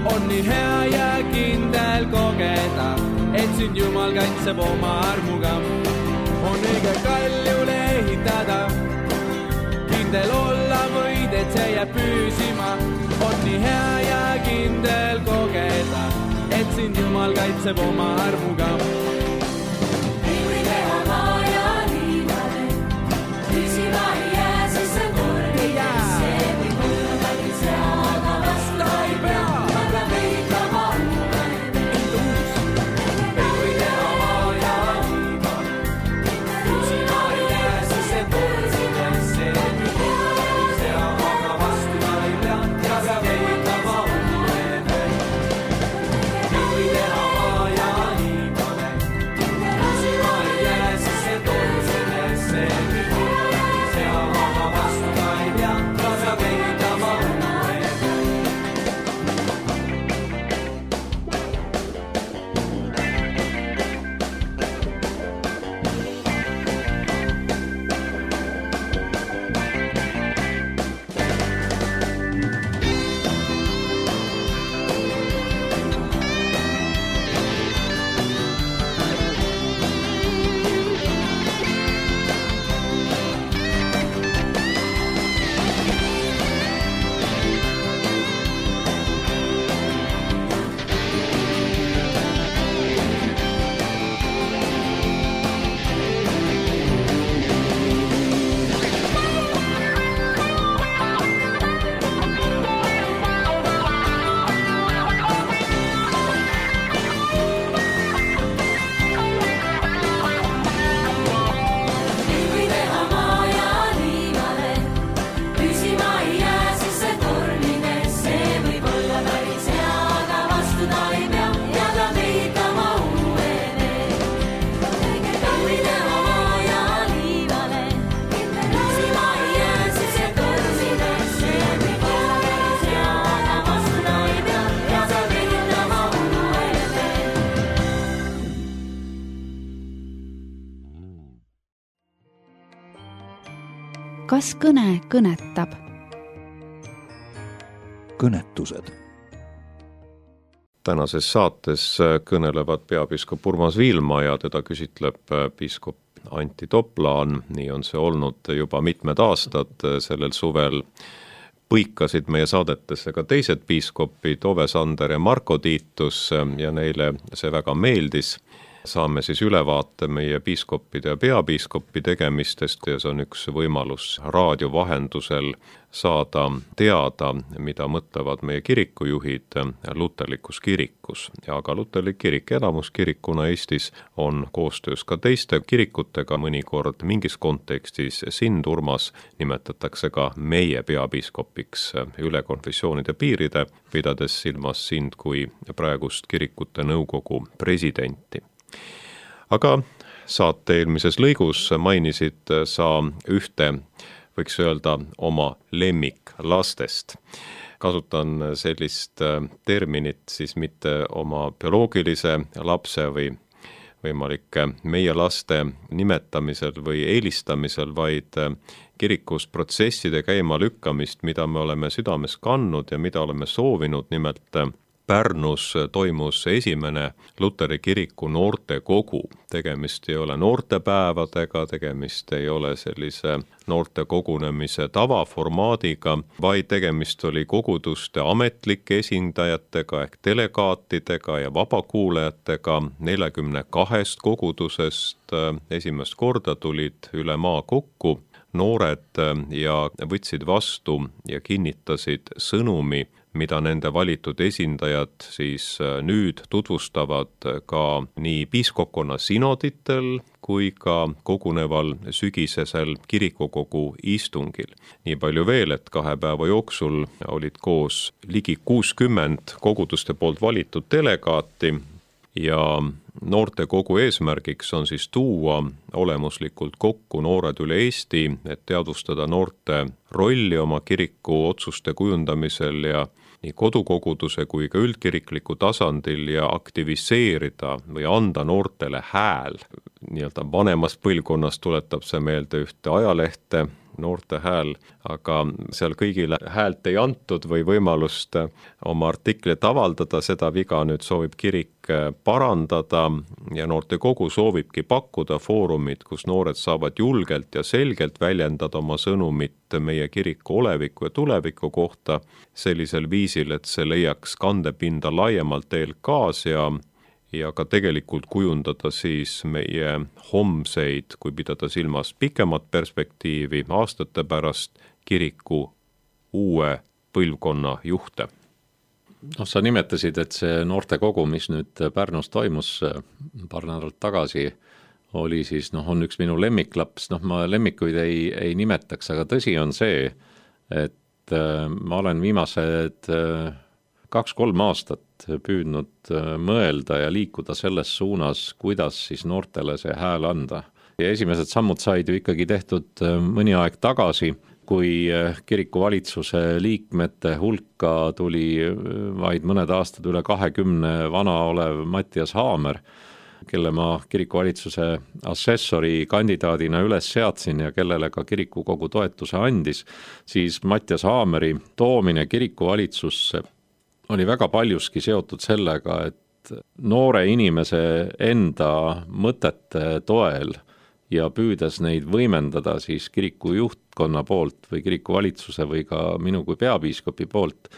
on nii hea ja kindel kogeda, et sind Jumal kaitseb oma armuga. On õige kaljule ehitada, kindel olla võid, et see jääb püsima. On nii hea ja kindel kogeda, et sind Jumal kaitseb oma armuga. Ei või teha maa ja liivale, püsima ei jää, siis see kord ei jää. See võib olla kallis ja aga vastu ei pea, aga veitama uue veid. Ei või teha maa ja liivale, püsima ei jää, siis see kord ei jää. See võib olla kallis ja aga vastu ei pea, aga veitama uue veid. Ei või teha maa ja liivale, püsima ei jää, siis see kord ei jää. See võib olla kallis ja aga vastu ei pea, aga veitama uue veid. Ei või teha maa ja liivale, püsima ei jää, siis see tormides. See võib olla päris hea, aga vastu ta ei pea, ja ta veitama uue veid. Ei või teha maa ja liivale, püsima ei jää, siis see tormides. See võib olla päris hea, aga vastu ta ei pea, ja ta veitama uue veid. Kas kõne kõnetab? Kõnetused. Tänases saates kõnelevad peapiiskop Urmas Viilma ja teda küsitleb piiskop Antti Toplaan. Nii on see olnud juba mitmed aastad. Sellel suvel põikasid meie saadetesse ka teised piiskopid Ove Sander ja Marko Tiitus ja neile see väga meeldis. Saame siis ülevaate meie piiskoppide ja peapiiskopi tegemistest ja see on üks võimalus raadio vahendusel saada teada, mida mõtlevad meie kirikujuhid luterlikus kirikus. Ja ka luterlik kirik elamuskirikuna Eestis on koostöös ka teiste kirikutega mõnikord mingis kontekstis. Sind, Urmas, nimetatakse ka meie peapiiskopiks üle konfessioonide piiride, pidades silmas sind kui praegust kirikute nõukogu presidenti. Aga saate eelmises lõigus mainisid sa ühte, võiks öelda, oma lemmiklastest. Kasutan sellist terminit siis mitte oma bioloogilise lapse või võimalik meie laste nimetamisel või eelistamisel, vaid kirikus protsesside käima lükkamist, mida me oleme südames kandnud ja mida oleme soovinud. Nimelt Pärnus toimus esimene Luteri kiriku noortekogu. Tegemist ei ole noortepäevadega, tegemist ei ole sellise noorte kogunemise tavaformaadiga, vaid tegemist oli koguduste ametlike esindajatega ehk delegaatidega ja vabakuulajatega 42 kogudusest. Esimest korda tulid üle maa kokku noored ja võtsid vastu ja kinnitasid sõnumi, mida nende valitud esindajad siis nüüd tutvustavad ka nii piiskopkonna synoditel kui ka koguneval sügisesel kirikukogu istungil. Nii palju veel, et 2 päeva jooksul olid koos ligi 60 koguduste poolt valitud delegaati ja noortekogu eesmärgiks on siis tuua olemuslikult kokku noored üle Eesti, et teadvustada noorte rolli oma kiriku otsuste kujundamisel ja nii kodukoguduse kui ka üldkirikliku tasandil ja aktiviseerida või anda noortele hääl. Nii-öelda vanemas põlvkonnas tuletab see meelde ühte ajalehte, noorte hääl, aga seal kõigile häält ei antud või võimalust oma artiklit avaldada, seda viga nüüd soovib kirik parandada ja noortekogu soovibki pakkuda foorumit, kus noored saavad julgelt ja selgelt väljendada oma sõnumit meie kiriku oleviku ja tuleviku kohta sellisel viisil, et see leiaks kandepinda laiemalt ELK-s ja ka tegelikult kujundada siis meie homseid, kui pidada silmas pikemat perspektiivi, aastate pärast kiriku uue põlvkonna juhte. Sa nimetasid, et see noortekogu, mis nüüd Pärnus toimus paar nädalat tagasi, oli siis, on üks minu lemmiklaps, ma lemmikuid ei nimetaks, aga tõsi on see, et ma olen viimased 2-3 aastat püüdnud mõelda ja liikuda selles suunas, kuidas siis noortele see hääl anda. Ja esimesed sammud said ju ikkagi tehtud mõni aeg tagasi, kui kirikuvalitsuse liikmete hulka tuli vaid mõned aastad üle 20 vana olev Mattias Haamer, kelle ma kirikuvalitsuse assessori kandidaadina üles seadsin ja kellele ka kirikukogu toetuse andis, siis Mattias Haameri toomine kirikuvalitsusse oli väga paljuski seotud sellega, et noore inimese enda mõtete toel ja püüdes neid võimendada siis kiriku juhtkonna poolt või kirikuvalitsuse või ka minu kui peapiiskopi poolt,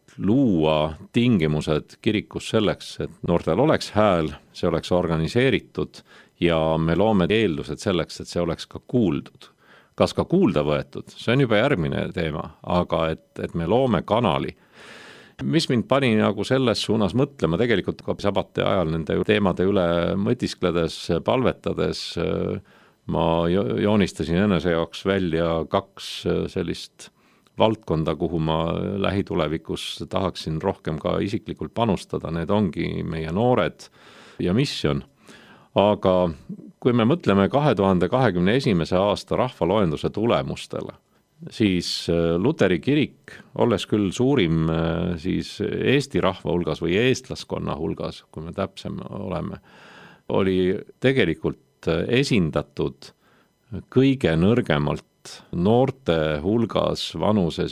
luua tingimused kirikus selleks, et noortel oleks hääl, see oleks organiseeritud ja me loome eeldused selleks, et see oleks ka kuuldud. Kas ka kuulda võetud, see on juba järgmine teema, aga et me loome kanali. Mis mind pani nagu selles suunas mõtlema, tegelikult ka sabate ajal nende teemade üle mõtiskledes, palvetades, ma joonistasin enese jaoks välja 2 sellist valdkonda, kuhu ma lähitulevikus tahaksin rohkem ka isiklikult panustada, need ongi meie noored ja missioon. Aga kui me mõtleme 2021. aasta rahvaloenduse tulemustele, siis Luteri kirik, olles küll suurim siis Eesti rahva hulgas või eestlaskonna hulgas, kui me täpsem oleme, oli tegelikult esindatud kõige nõrgemalt noorte hulgas vanuses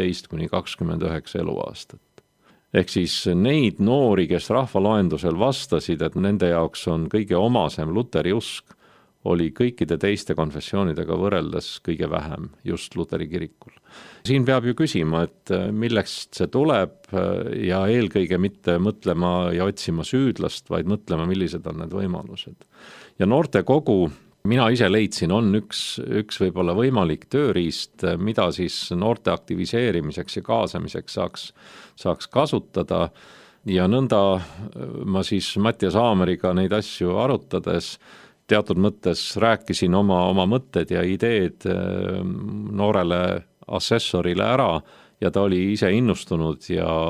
15–29 eluaastat. Ehk siis neid noori, kes rahvaloendusel vastasid, et nende jaoks on kõige omasem Luteri usk, oli kõikide teiste konfessioonidega võrreldes kõige vähem just Luteri kirikul. Siin peab ju küsima, et millest see tuleb ja eelkõige mitte mõtlema ja otsima süüdlast, vaid mõtlema, millised on need võimalused. Ja noortekogu, mina ise leidsin, on üks võib-olla võimalik tööriist, mida siis noorte aktiviseerimiseks ja kaasamiseks saaks kasutada. Ja nõnda ma siis Mattias Haameriga neid asju arutades teatud mõttes rääkisin oma mõtted ja ideed noorele assessorile ära ja ta oli ise innustunud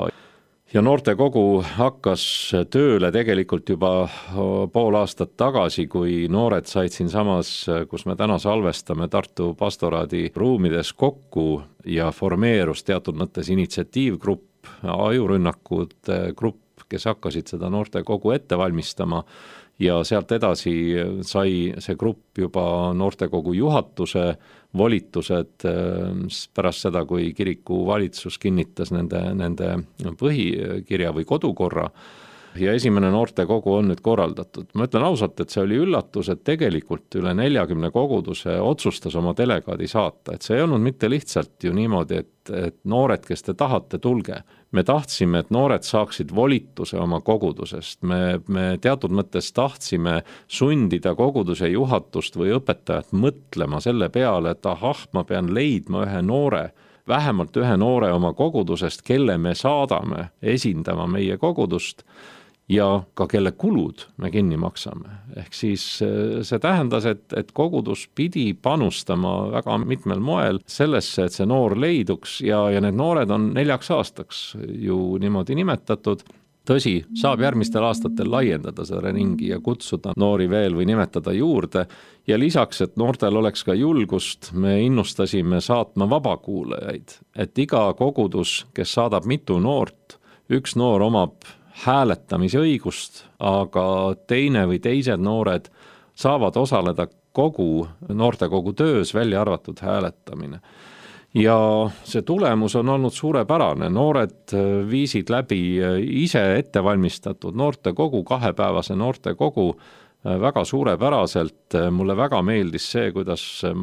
ja noortekogu hakkas tööle tegelikult juba pool aastat tagasi, kui noored said siin samas, kus me täna salvestame Tartu pastoraadi ruumides kokku ja formeerus teatud mõttes initsiatiivgrupp, ajurünnakud grupp, kes hakkasid seda noortekogu ette valmistama. Ja sealt edasi sai see grupp juba noortekogu juhatuse volitused pärast seda, kui kiriku valitsus kinnitas nende põhikirja või kodukorra. Ja esimene noortekogu on nüüd korraldatud. Ma ütlen ausalt, et see oli üllatus, et tegelikult üle 40 koguduse otsustas oma delegaadi saata. Et see ei olnud mitte lihtsalt ju niimoodi, et noored, kes te tahate, tulge. Me tahtsime, et noored saaksid volituse oma kogudusest. Me teatud mõttes tahtsime sundida koguduse juhatust või õpetajat mõtlema selle peale, et ma pean leidma ühe noore, vähemalt ühe noore oma kogudusest, kelle me saadame esindama meie kogudust ja ka kelle kulud me kinni maksame. Ehk siis see tähendas, et kogudus pidi panustama väga mitmel moel sellesse, et see noor leiduks ja need noored on 4 aastaks ju niimoodi nimetatud. Tõsi, saab järgmistel aastatel laiendada seda ringi ja kutsuda noori veel või nimetada juurde. Ja lisaks, et noortel oleks ka julgust, me innustasime saatma vabakuulajaid. Et iga kogudus, kes saadab mitu noort, üks noor omab hääletamise õigust, aga teine või teised noored saavad osaleda kogu noortekogu töös, välja arvatud hääletamine. Ja see tulemus on olnud suurepärane, noored viisid läbi ise ettevalmistatud noortekogu, 2-päevase noortekogu väga suurepäraselt. Mulle väga meeldis see, kuidas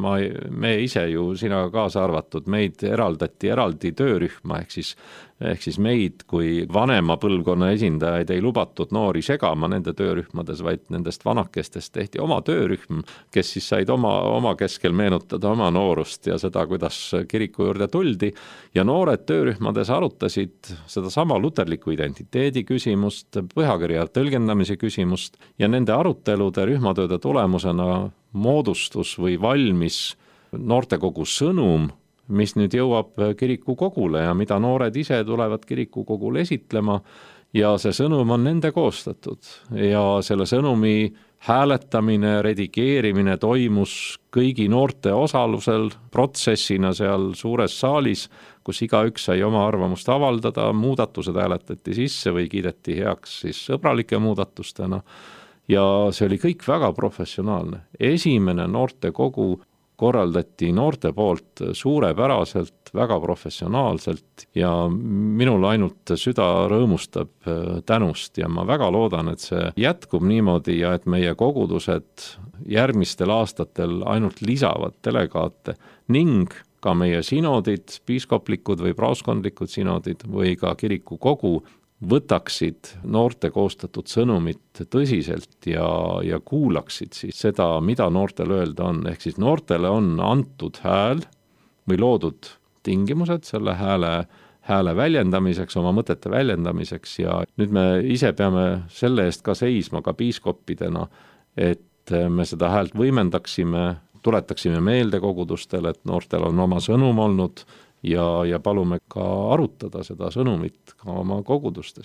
me ise ju, sina kaasa arvatud, meid eraldati eraldi töörühma, ehk siis meid kui vanema põlvkonna esindajaid ei lubatud noori segama nende töörühmades, vaid nendest vanakestest tehti oma töörühm, kes siis said oma keskel meenutada oma noorust ja seda, kuidas kiriku juurde tuldi. Ja noored töörühmades arutasid seda sama luterliku identiteedi küsimust, pühakirja tõlgendamise küsimust ja nende arutelude rühmatööde tulemusena moodustus või valmis noortekogu sõnum, mis nüüd jõuab kirikukogule ja mida noored ise tulevad kirikukogule esitlema ja see sõnum on nende koostatud ja selle sõnumi hääletamine, redigeerimine toimus kõigi noorte osalusel protsessina seal suures saalis, kus igaüks sai oma arvamust avaldada, muudatused hääletati sisse või kiideti heaks siis sõbralike muudatustena ja see oli kõik väga professionaalne. Esimene noortekogu korraldati noorte poolt suurepäraselt, väga professionaalselt ja minul ainult süda rõõmustab tänust ja ma väga loodan, et see jätkub niimoodi ja et meie kogudused järgmistel aastatel ainult lisavad delegaate ning ka meie sinodid, piiskoplikud või praoskondlikud sinodid või ka kirikukogu võtaksid noorte koostatud sõnumit tõsiselt ja kuulaksid siis seda, mida noortel öelda on. Ehk siis noortele on antud hääl või loodud tingimused selle hääle väljendamiseks, oma mõtete väljendamiseks ja nüüd me ise peame selle eest ka seisma ka piiskoppidena, et me seda häält võimendaksime, tuletaksime meelde kogudustele, et noortel on oma sõnum olnud ja palume ka arutada seda sõnumit ka oma kogudustes.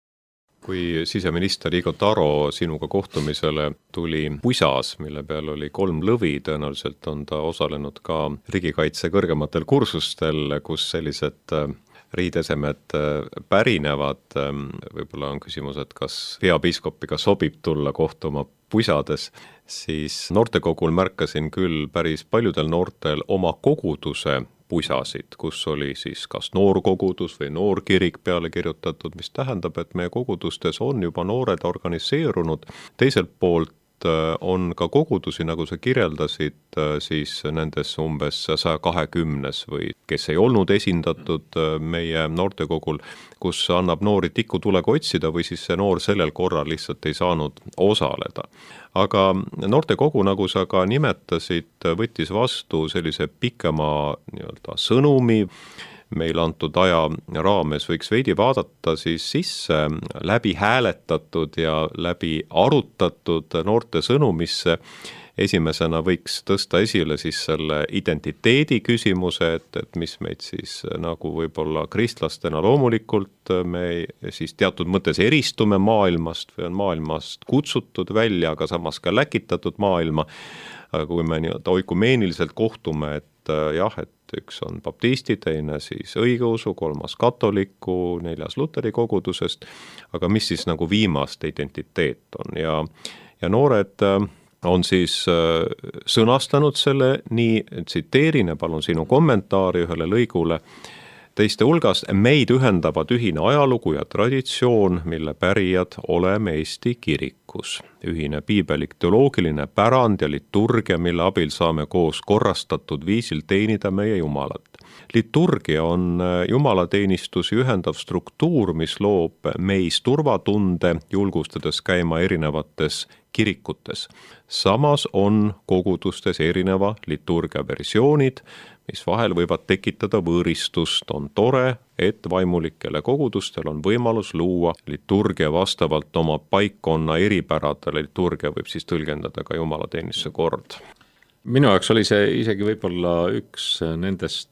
Kui siseminister Igor Taro sinuga kohtumisele tuli pusas, mille peal oli 3 lõvi, tõenäoliselt on ta osalenud ka riigikaitse kõrgematel kursustel, kus sellised riidesemed pärinevad. Võib-olla on küsimus, et kas peapiiskopiga sobib tulla kohtuma pusades, siis noortekogul märkasin küll päris paljudel noortel oma koguduse pusasid, kus oli siis kas noorkogudus või noorkirik peale kirjutatud, mis tähendab, et meie kogudustes on juba noored organiseerunud. Teiselt poolt on ka kogudusi, nagu sa kirjeldasid, siis nendes umbes 120 või kes ei olnud esindatud meie noortekogul, kus annab noori tikutulega otsida või siis see noor sellel korral lihtsalt ei saanud osaleda. Aga noortekogu, nagu sa ka nimetasid, võttis vastu sellise pikema sõnumi, meil antud aja raames võiks veidi vaadata siis sisse läbi hääletatud ja läbi arutatud noorte sõnumisse. Esimesena võiks tõsta esile siis selle identiteedi küsimuse, et mis meid siis nagu võib-olla kristlastena loomulikult me siis teatud mõttes eristume maailmast või on maailmast kutsutud välja, aga samas ka läkitatud maailma. Aga kui me oikumeeniliselt kohtume, et jah, et üks on baptisti, teine siis õigeusu, 3. katoliku, 4. luteri kogudusest, aga mis siis nagu viimaste identiteet on ja noored on siis sõnastanud selle nii, tsiteerin ja palun sinu kommentaari ühele lõigule. Teiste hulgas meid ühendavad ühine ajalugu ja traditsioon, mille pärijad oleme Eesti kirikus. Ühine piibelik teoloogiline pärand ja liturgia, mille abil saame koos korrastatud viisil teenida meie Jumalat. Liturgia on jumalateenistusi ühendav struktuur, mis loob meis turvatunde, julgustades käima erinevates kirikutes. Samas on kogudustes erineva liturgia versioonid, mis vahel võivad tekitada võõristust. On tore, et vaimulikele kogudustel on võimalus luua liturgia vastavalt oma paikkonna eripäradele. Liturgia võib siis tõlgendada ka jumalateenistuse kord. Minu jaoks oli see isegi võib-olla üks nendest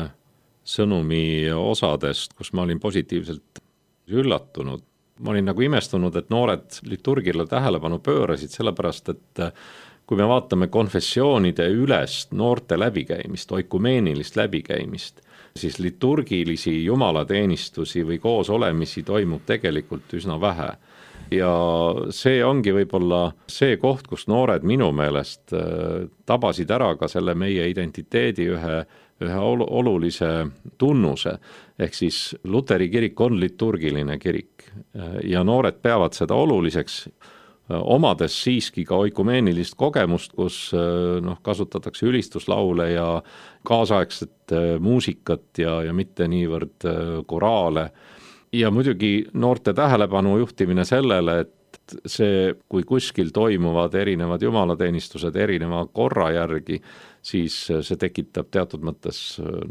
sõnumi osadest, kus ma olin positiivselt üllatunud. Ma olin nagu imestunud, et noored liturgile tähelepanu pöörasid, sellepärast et kui me vaatame konfessioonide ülest noorte läbikäimist, oikumeenilist läbikäimist, siis liturgilisi jumalateenistusi või koosolemisi toimub tegelikult üsna vähe. ja see ongi võib-olla see koht, kus noored minu meelest tabasid ära ka selle meie identiteedi ühe olulise tunnuse, ehk siis Luteri kirik on liturgiline kirik ja noored peavad seda oluliseks, omades siiski ka oikumeenilist kogemust, kus kasutatakse ülistuslaule ja kaasaegset muusikat ja mitte niivõrd koraale. Ja muidugi noorte tähelepanu juhtimine sellele, et see, kui kuskil toimuvad erinevad jumalateenistused erineva korra järgi, siis see tekitab teatud mõttes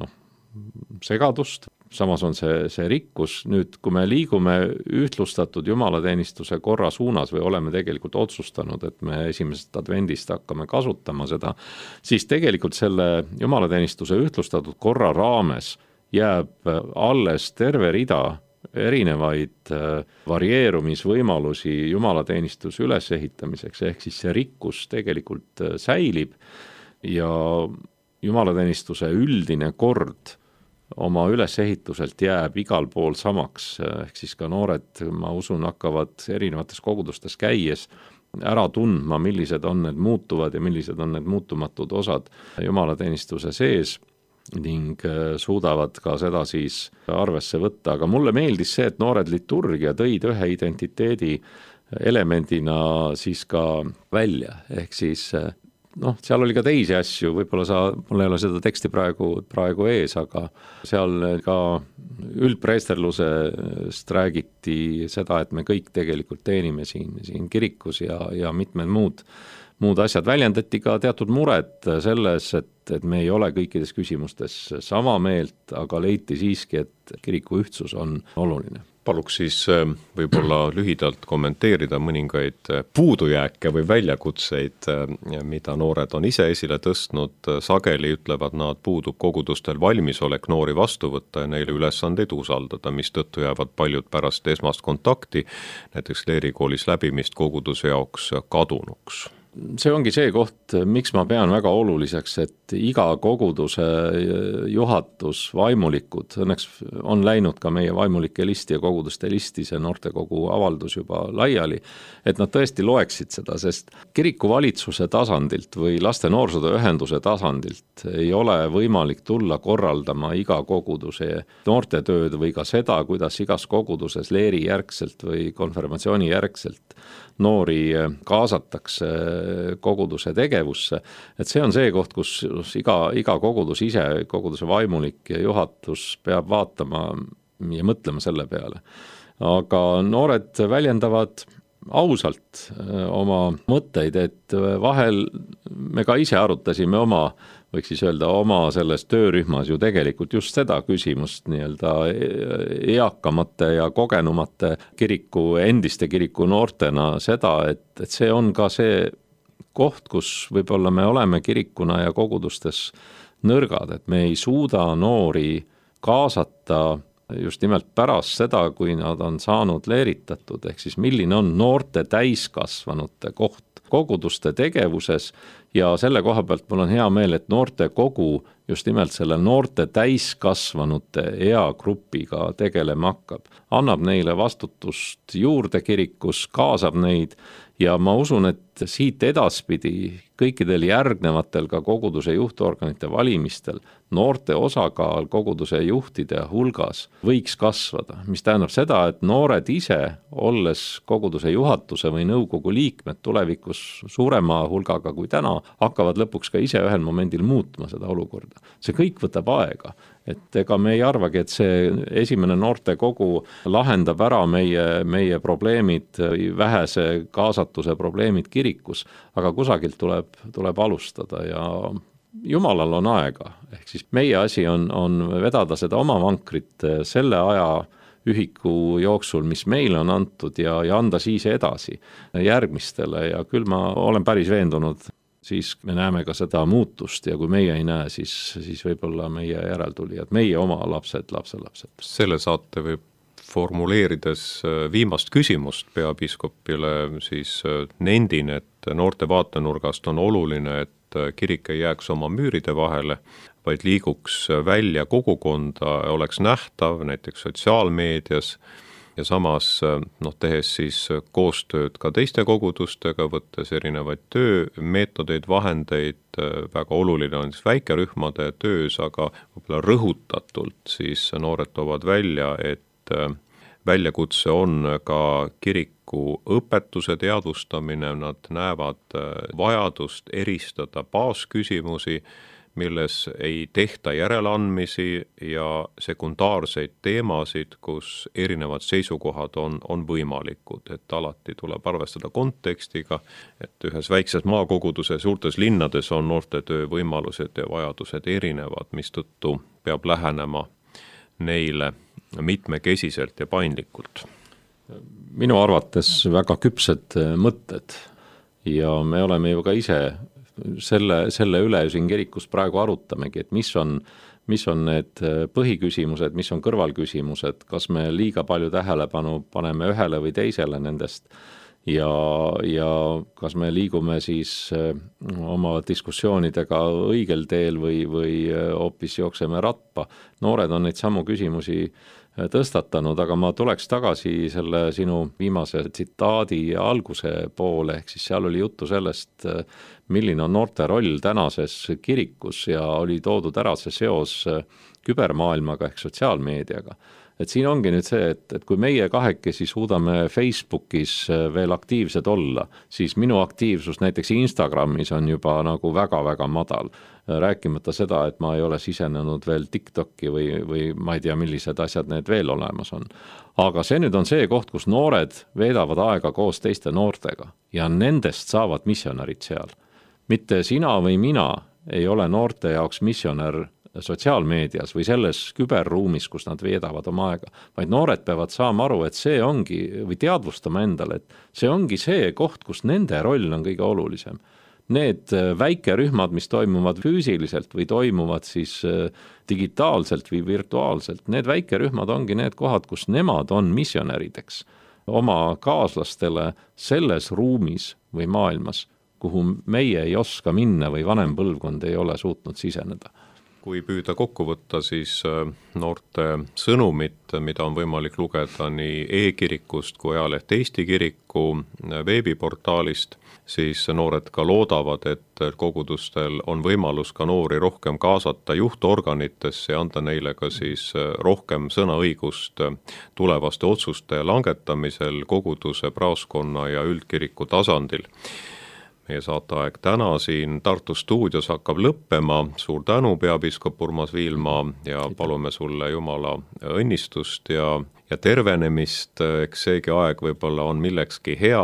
segadust. Samas on see rikkus. Nüüd, kui me liigume ühtlustatud jumalateenistuse korra suunas või oleme tegelikult otsustanud, et me esimesest advendist hakkame kasutama seda, siis tegelikult selle jumalateenistuse ühtlustatud korra raames jääb alles terve rida erinevaid varieerumisvõimalusi jumalateenistuse ülesehitamiseks, ehk siis see rikkus tegelikult säilib ja jumalateenistuse üldine kord oma ülesehituselt jääb igal pool samaks, ehk siis ka noored, ma usun, hakkavad erinevates kogudustes käies ära tundma, millised on need muutuvad ja millised on need muutumatud osad jumalateenistuse sees ning suudavad ka seda siis arvesse võtta. Aga mulle meeldis see, et noored liturgia tõid ühe identiteedi elemendina siis ka välja, ehk siis seal oli ka teisi asju, võib-olla mul ei ole seda teksti praegu ees, aga seal ka üldpreesterlusest räägiti seda, et me kõik tegelikult teenime siin kirikus ja mitmed muud asjad. Väljendati ka teatud muret selles, et me ei ole kõikides küsimustes sama meelt, aga leiti siiski, et kiriku ühtsus on oluline. Paluks siis võib-olla lühidalt kommenteerida mõningaid puudujääke või väljakutseid, mida noored on ise esile tõstnud. Sageli ütlevad nad, puudub kogudustel valmisolek noori vastu võtta ja neile ülesandeid usaldada, mis tõttu jäävad paljud pärast esmast kontakti, näiteks leerikoolis läbimist koguduse jaoks kadunuks. See ongi see koht, miks ma pean väga oluliseks, et iga koguduse juhatus, vaimulikud, õnneks on läinud ka meie vaimulike listi ja koguduste listi, see noortekogu avaldus juba laiali, et nad tõesti loeksid seda, sest kirikuvalitsuse tasandilt või laste noorsootööühenduse tasandilt ei ole võimalik tulla korraldama iga koguduse noortetööd või ka seda, kuidas igas koguduses leeri järgselt või konfirmatsiooni järgselt noori kaasatakse koguduse tegevusse, et see on see koht, kus iga kogudus ise, koguduse vaimulik ja juhatus peab vaatama ja mõtlema selle peale. Aga noored väljendavad ausalt oma mõtteid, et vahel me ka ise arutasime võiks siis öelda oma selles töörühmas ju tegelikult just seda küsimust nii-öelda eakamate ja kogenumate endiste kiriku noortena seda, et see on ka see koht, kus võib-olla me oleme kirikuna ja kogudustes nõrgad, et me ei suuda noori kaasata just nimelt pärast seda, kui nad on saanud leeritatud, ehk siis milline on noorte täiskasvanute koht koguduste tegevuses ja selle koha pealt mul on hea meel, et noortekogu just nimelt selle noorte täiskasvanute eagrupiga tegelema hakkab. Annab neile vastutust juurde kirikus, kaasab neid ja ma usun, et siit edaspidi kõikidel järgnevatel ka koguduse juhtorganite valimistel noorte osakaal koguduse juhtide hulgas võiks kasvada, mis tähendab seda, et noored ise, olles koguduse juhatuse või nõukogu liikmed tulevikus suurema hulgaga kui täna, hakkavad lõpuks ka ise ühel momendil muutma seda olukorda. See kõik võtab aega, et ega me ei arvagi, et see esimene noortekogu lahendab ära meie probleemid, vähese kaasatuse probleemid kirikus, aga kusagilt tuleb alustada ja Jumalal on aega, ehk siis meie asi on vedada seda oma vankrit selle aja ühiku jooksul, mis meile on antud ja anda siis edasi järgmistele ja küll ma olen päris veendunud, siis me näeme ka seda muutust ja kui meie ei näe, siis võib-olla meie järeltulijad, meie oma lapsed. Selle saate võib formuleerides viimast küsimust peapiiskopile siis nendin, et noorte vaatenurgast on oluline, et kirik ei jääks oma müüride vahele, vaid liiguks välja kogukonda, oleks nähtav näiteks sotsiaalmeedias ja samas tehes siis koostööd ka teiste kogudustega, võttes erinevaid töömeetodeid, vahendeid, väga oluline on siis väikerühmade töös, aga võib-olla rõhutatult siis noored toovad välja, et väljakutse on ka kiriku õpetuse teadvustamine, nad näevad vajadust eristada baasküsimusi, milles ei tehta järeleandmisi ja sekundaarseid teemasid, kus erinevad seisukohad on võimalikud, et alati tuleb arvestada kontekstiga, et ühes väikses maakoguduses, suurtes linnades on noortetöö võimalused ja vajadused erinevad, mistõttu peab lähenema neile mitmekesiselt ja paindlikult. Minu arvates väga küpsed mõtted ja me oleme ju ka ise selle üle siin kirikus praegu arutamegi, et mis on need põhiküsimused, mis on kõrvalküsimused, kas me liiga palju tähelepanu paneme ühele või teisele nendest ja kas me liigume siis oma diskussioonidega õigel teel või hoopis jookseme rappa. Noored on neid samu küsimusi tõstatanud, aga ma tuleks tagasi selle sinu viimase tsitaadi alguse poole, ehk siis seal oli juttu sellest, milline on noorte roll tänases kirikus ja oli toodud ära see seos kübermaailmaga ehk sotsiaalmeediaga. Et siin ongi nüüd see, et kui meie kahekesi suudame Facebookis veel aktiivsed olla, siis minu aktiivsus näiteks Instagramis on juba nagu väga-väga madal. Rääkimata seda, et ma ei ole sisenenud veel TikToki või ma ei tea, millised asjad need veel olemas on. Aga see nüüd on see koht, kus noored veedavad aega koos teiste noortega ja nendest saavad missionärid seal. Mitte sina või mina ei ole noorte jaoks missionär sotsiaalmeedias või selles küberruumis, kus nad veedavad oma aega, vaid noored peavad saama aru, et see ongi, või teadvustama endale, et see ongi see koht, kus nende roll on kõige olulisem. Need väikerühmad, mis toimuvad füüsiliselt või toimuvad siis digitaalselt või virtuaalselt, need väikerühmad ongi need kohad, kus nemad on missionärideks oma kaaslastele selles ruumis või maailmas, kuhu meie ei oska minna või vanem põlvkond ei ole suutnud siseneda. Kui püüda kokku võtta, siis noorte sõnumit, mida on võimalik lugeda nii e-kirikust kui ajaleht Eesti Kiriku veebiportaalist, siis noored ka loodavad, et kogudustel on võimalus ka noori rohkem kaasata juhtorganitesse ja anda neile ka siis rohkem sõnaõigust tulevaste otsuste langetamisel koguduse, praoskonna ja üldkiriku tasandil. Meie saateaeg täna siin Tartu stuudios hakkab lõppema. Suur tänu, peapiiskop Urmas Viilma, ja palume sulle Jumala õnnistust ja tervenemist. Eks seegi aeg võib-olla on millekski hea.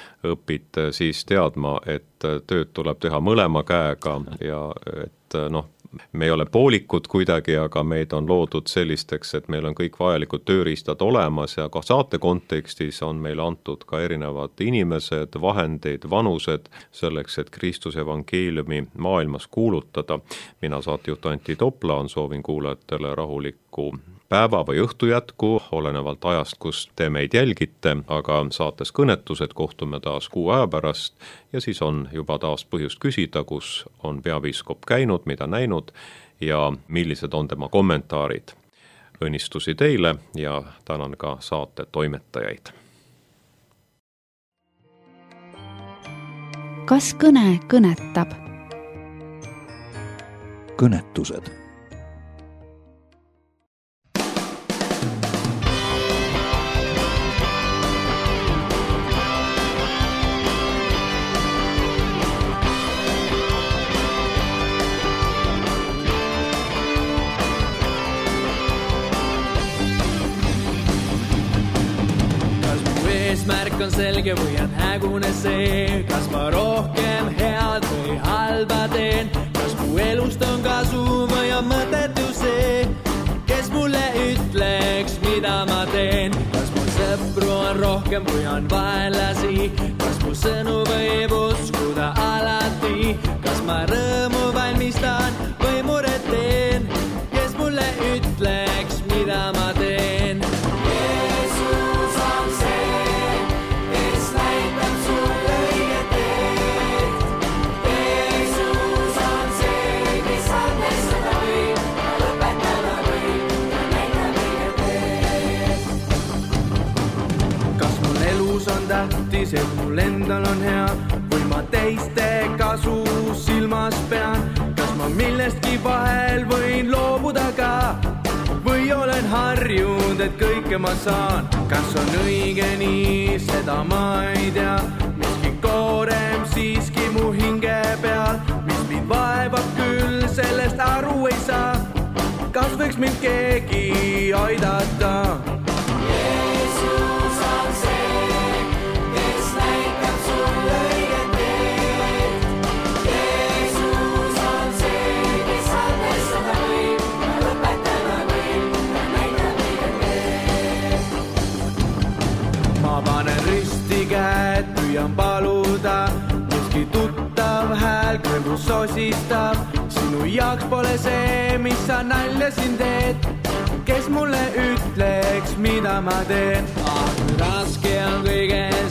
Õpid siis teadma, et tööd tuleb teha mõlema käega ja et me ei ole poolikud kuidagi, aga meid on loodud sellisteks, et meil on kõik vajalikud tööriistad olemas ja ka saate kontekstis on meil antud ka erinevad inimesed, vahendeid, vanused selleks, et Kristuse evangeeliumi maailmas kuulutada. Mina saatejuht Antti Toplaan soovin kuulajatele rahulikku päeva või õhtu jätku, olenevalt ajast, kus te meid jälgite, aga saates kõnetused kohtume taas kuu aja pärast ja siis on juba taas põhjust küsida, kus on peapiiskop käinud, mida näinud ja millised on tema kommentaarid. Õnnistusi teile ja tänan ka saate toimetajaid. Kas kõne kõnetab? Kõnetused. Eesmärk on selge või on hägune see, kas ma rohkem head või halba teen, kas mu elust on kasu või on mõtetu see, kes mulle ütleks, mida ma teen, kas mul sõpru on rohkem või on vaenlasi, kas mu sõnu võib uskuda alati, kas ma rõõmu valmistan või muret teen, kes mulle ütleks, mida ma teen. tähtis, et mul endal on hea või ma teiste kasu silmas pean. Kas ma millestki vahel võin loobuda ka või olen harjunud, et kõike ma saan. Kas on õige nii, seda ma ei tea. Miski koorem siiski mu hinge peal, mis mind vaevab küll, sellest aru ei saa. Kas võiks mind keegi aidata? Jeesus on see, kes näitab sulle õiget teed. Jeesus on see, kes andestada võib ja lõpetada võib ja näitab õiget teed. Ma panen risti käed, püüan paluda, miski tuttav hääl kõrvus sosistab. Sinu jaoks pole see, mis sa nalja siin teed, kes mulle ütleks, mida ma teen. Raske on kõige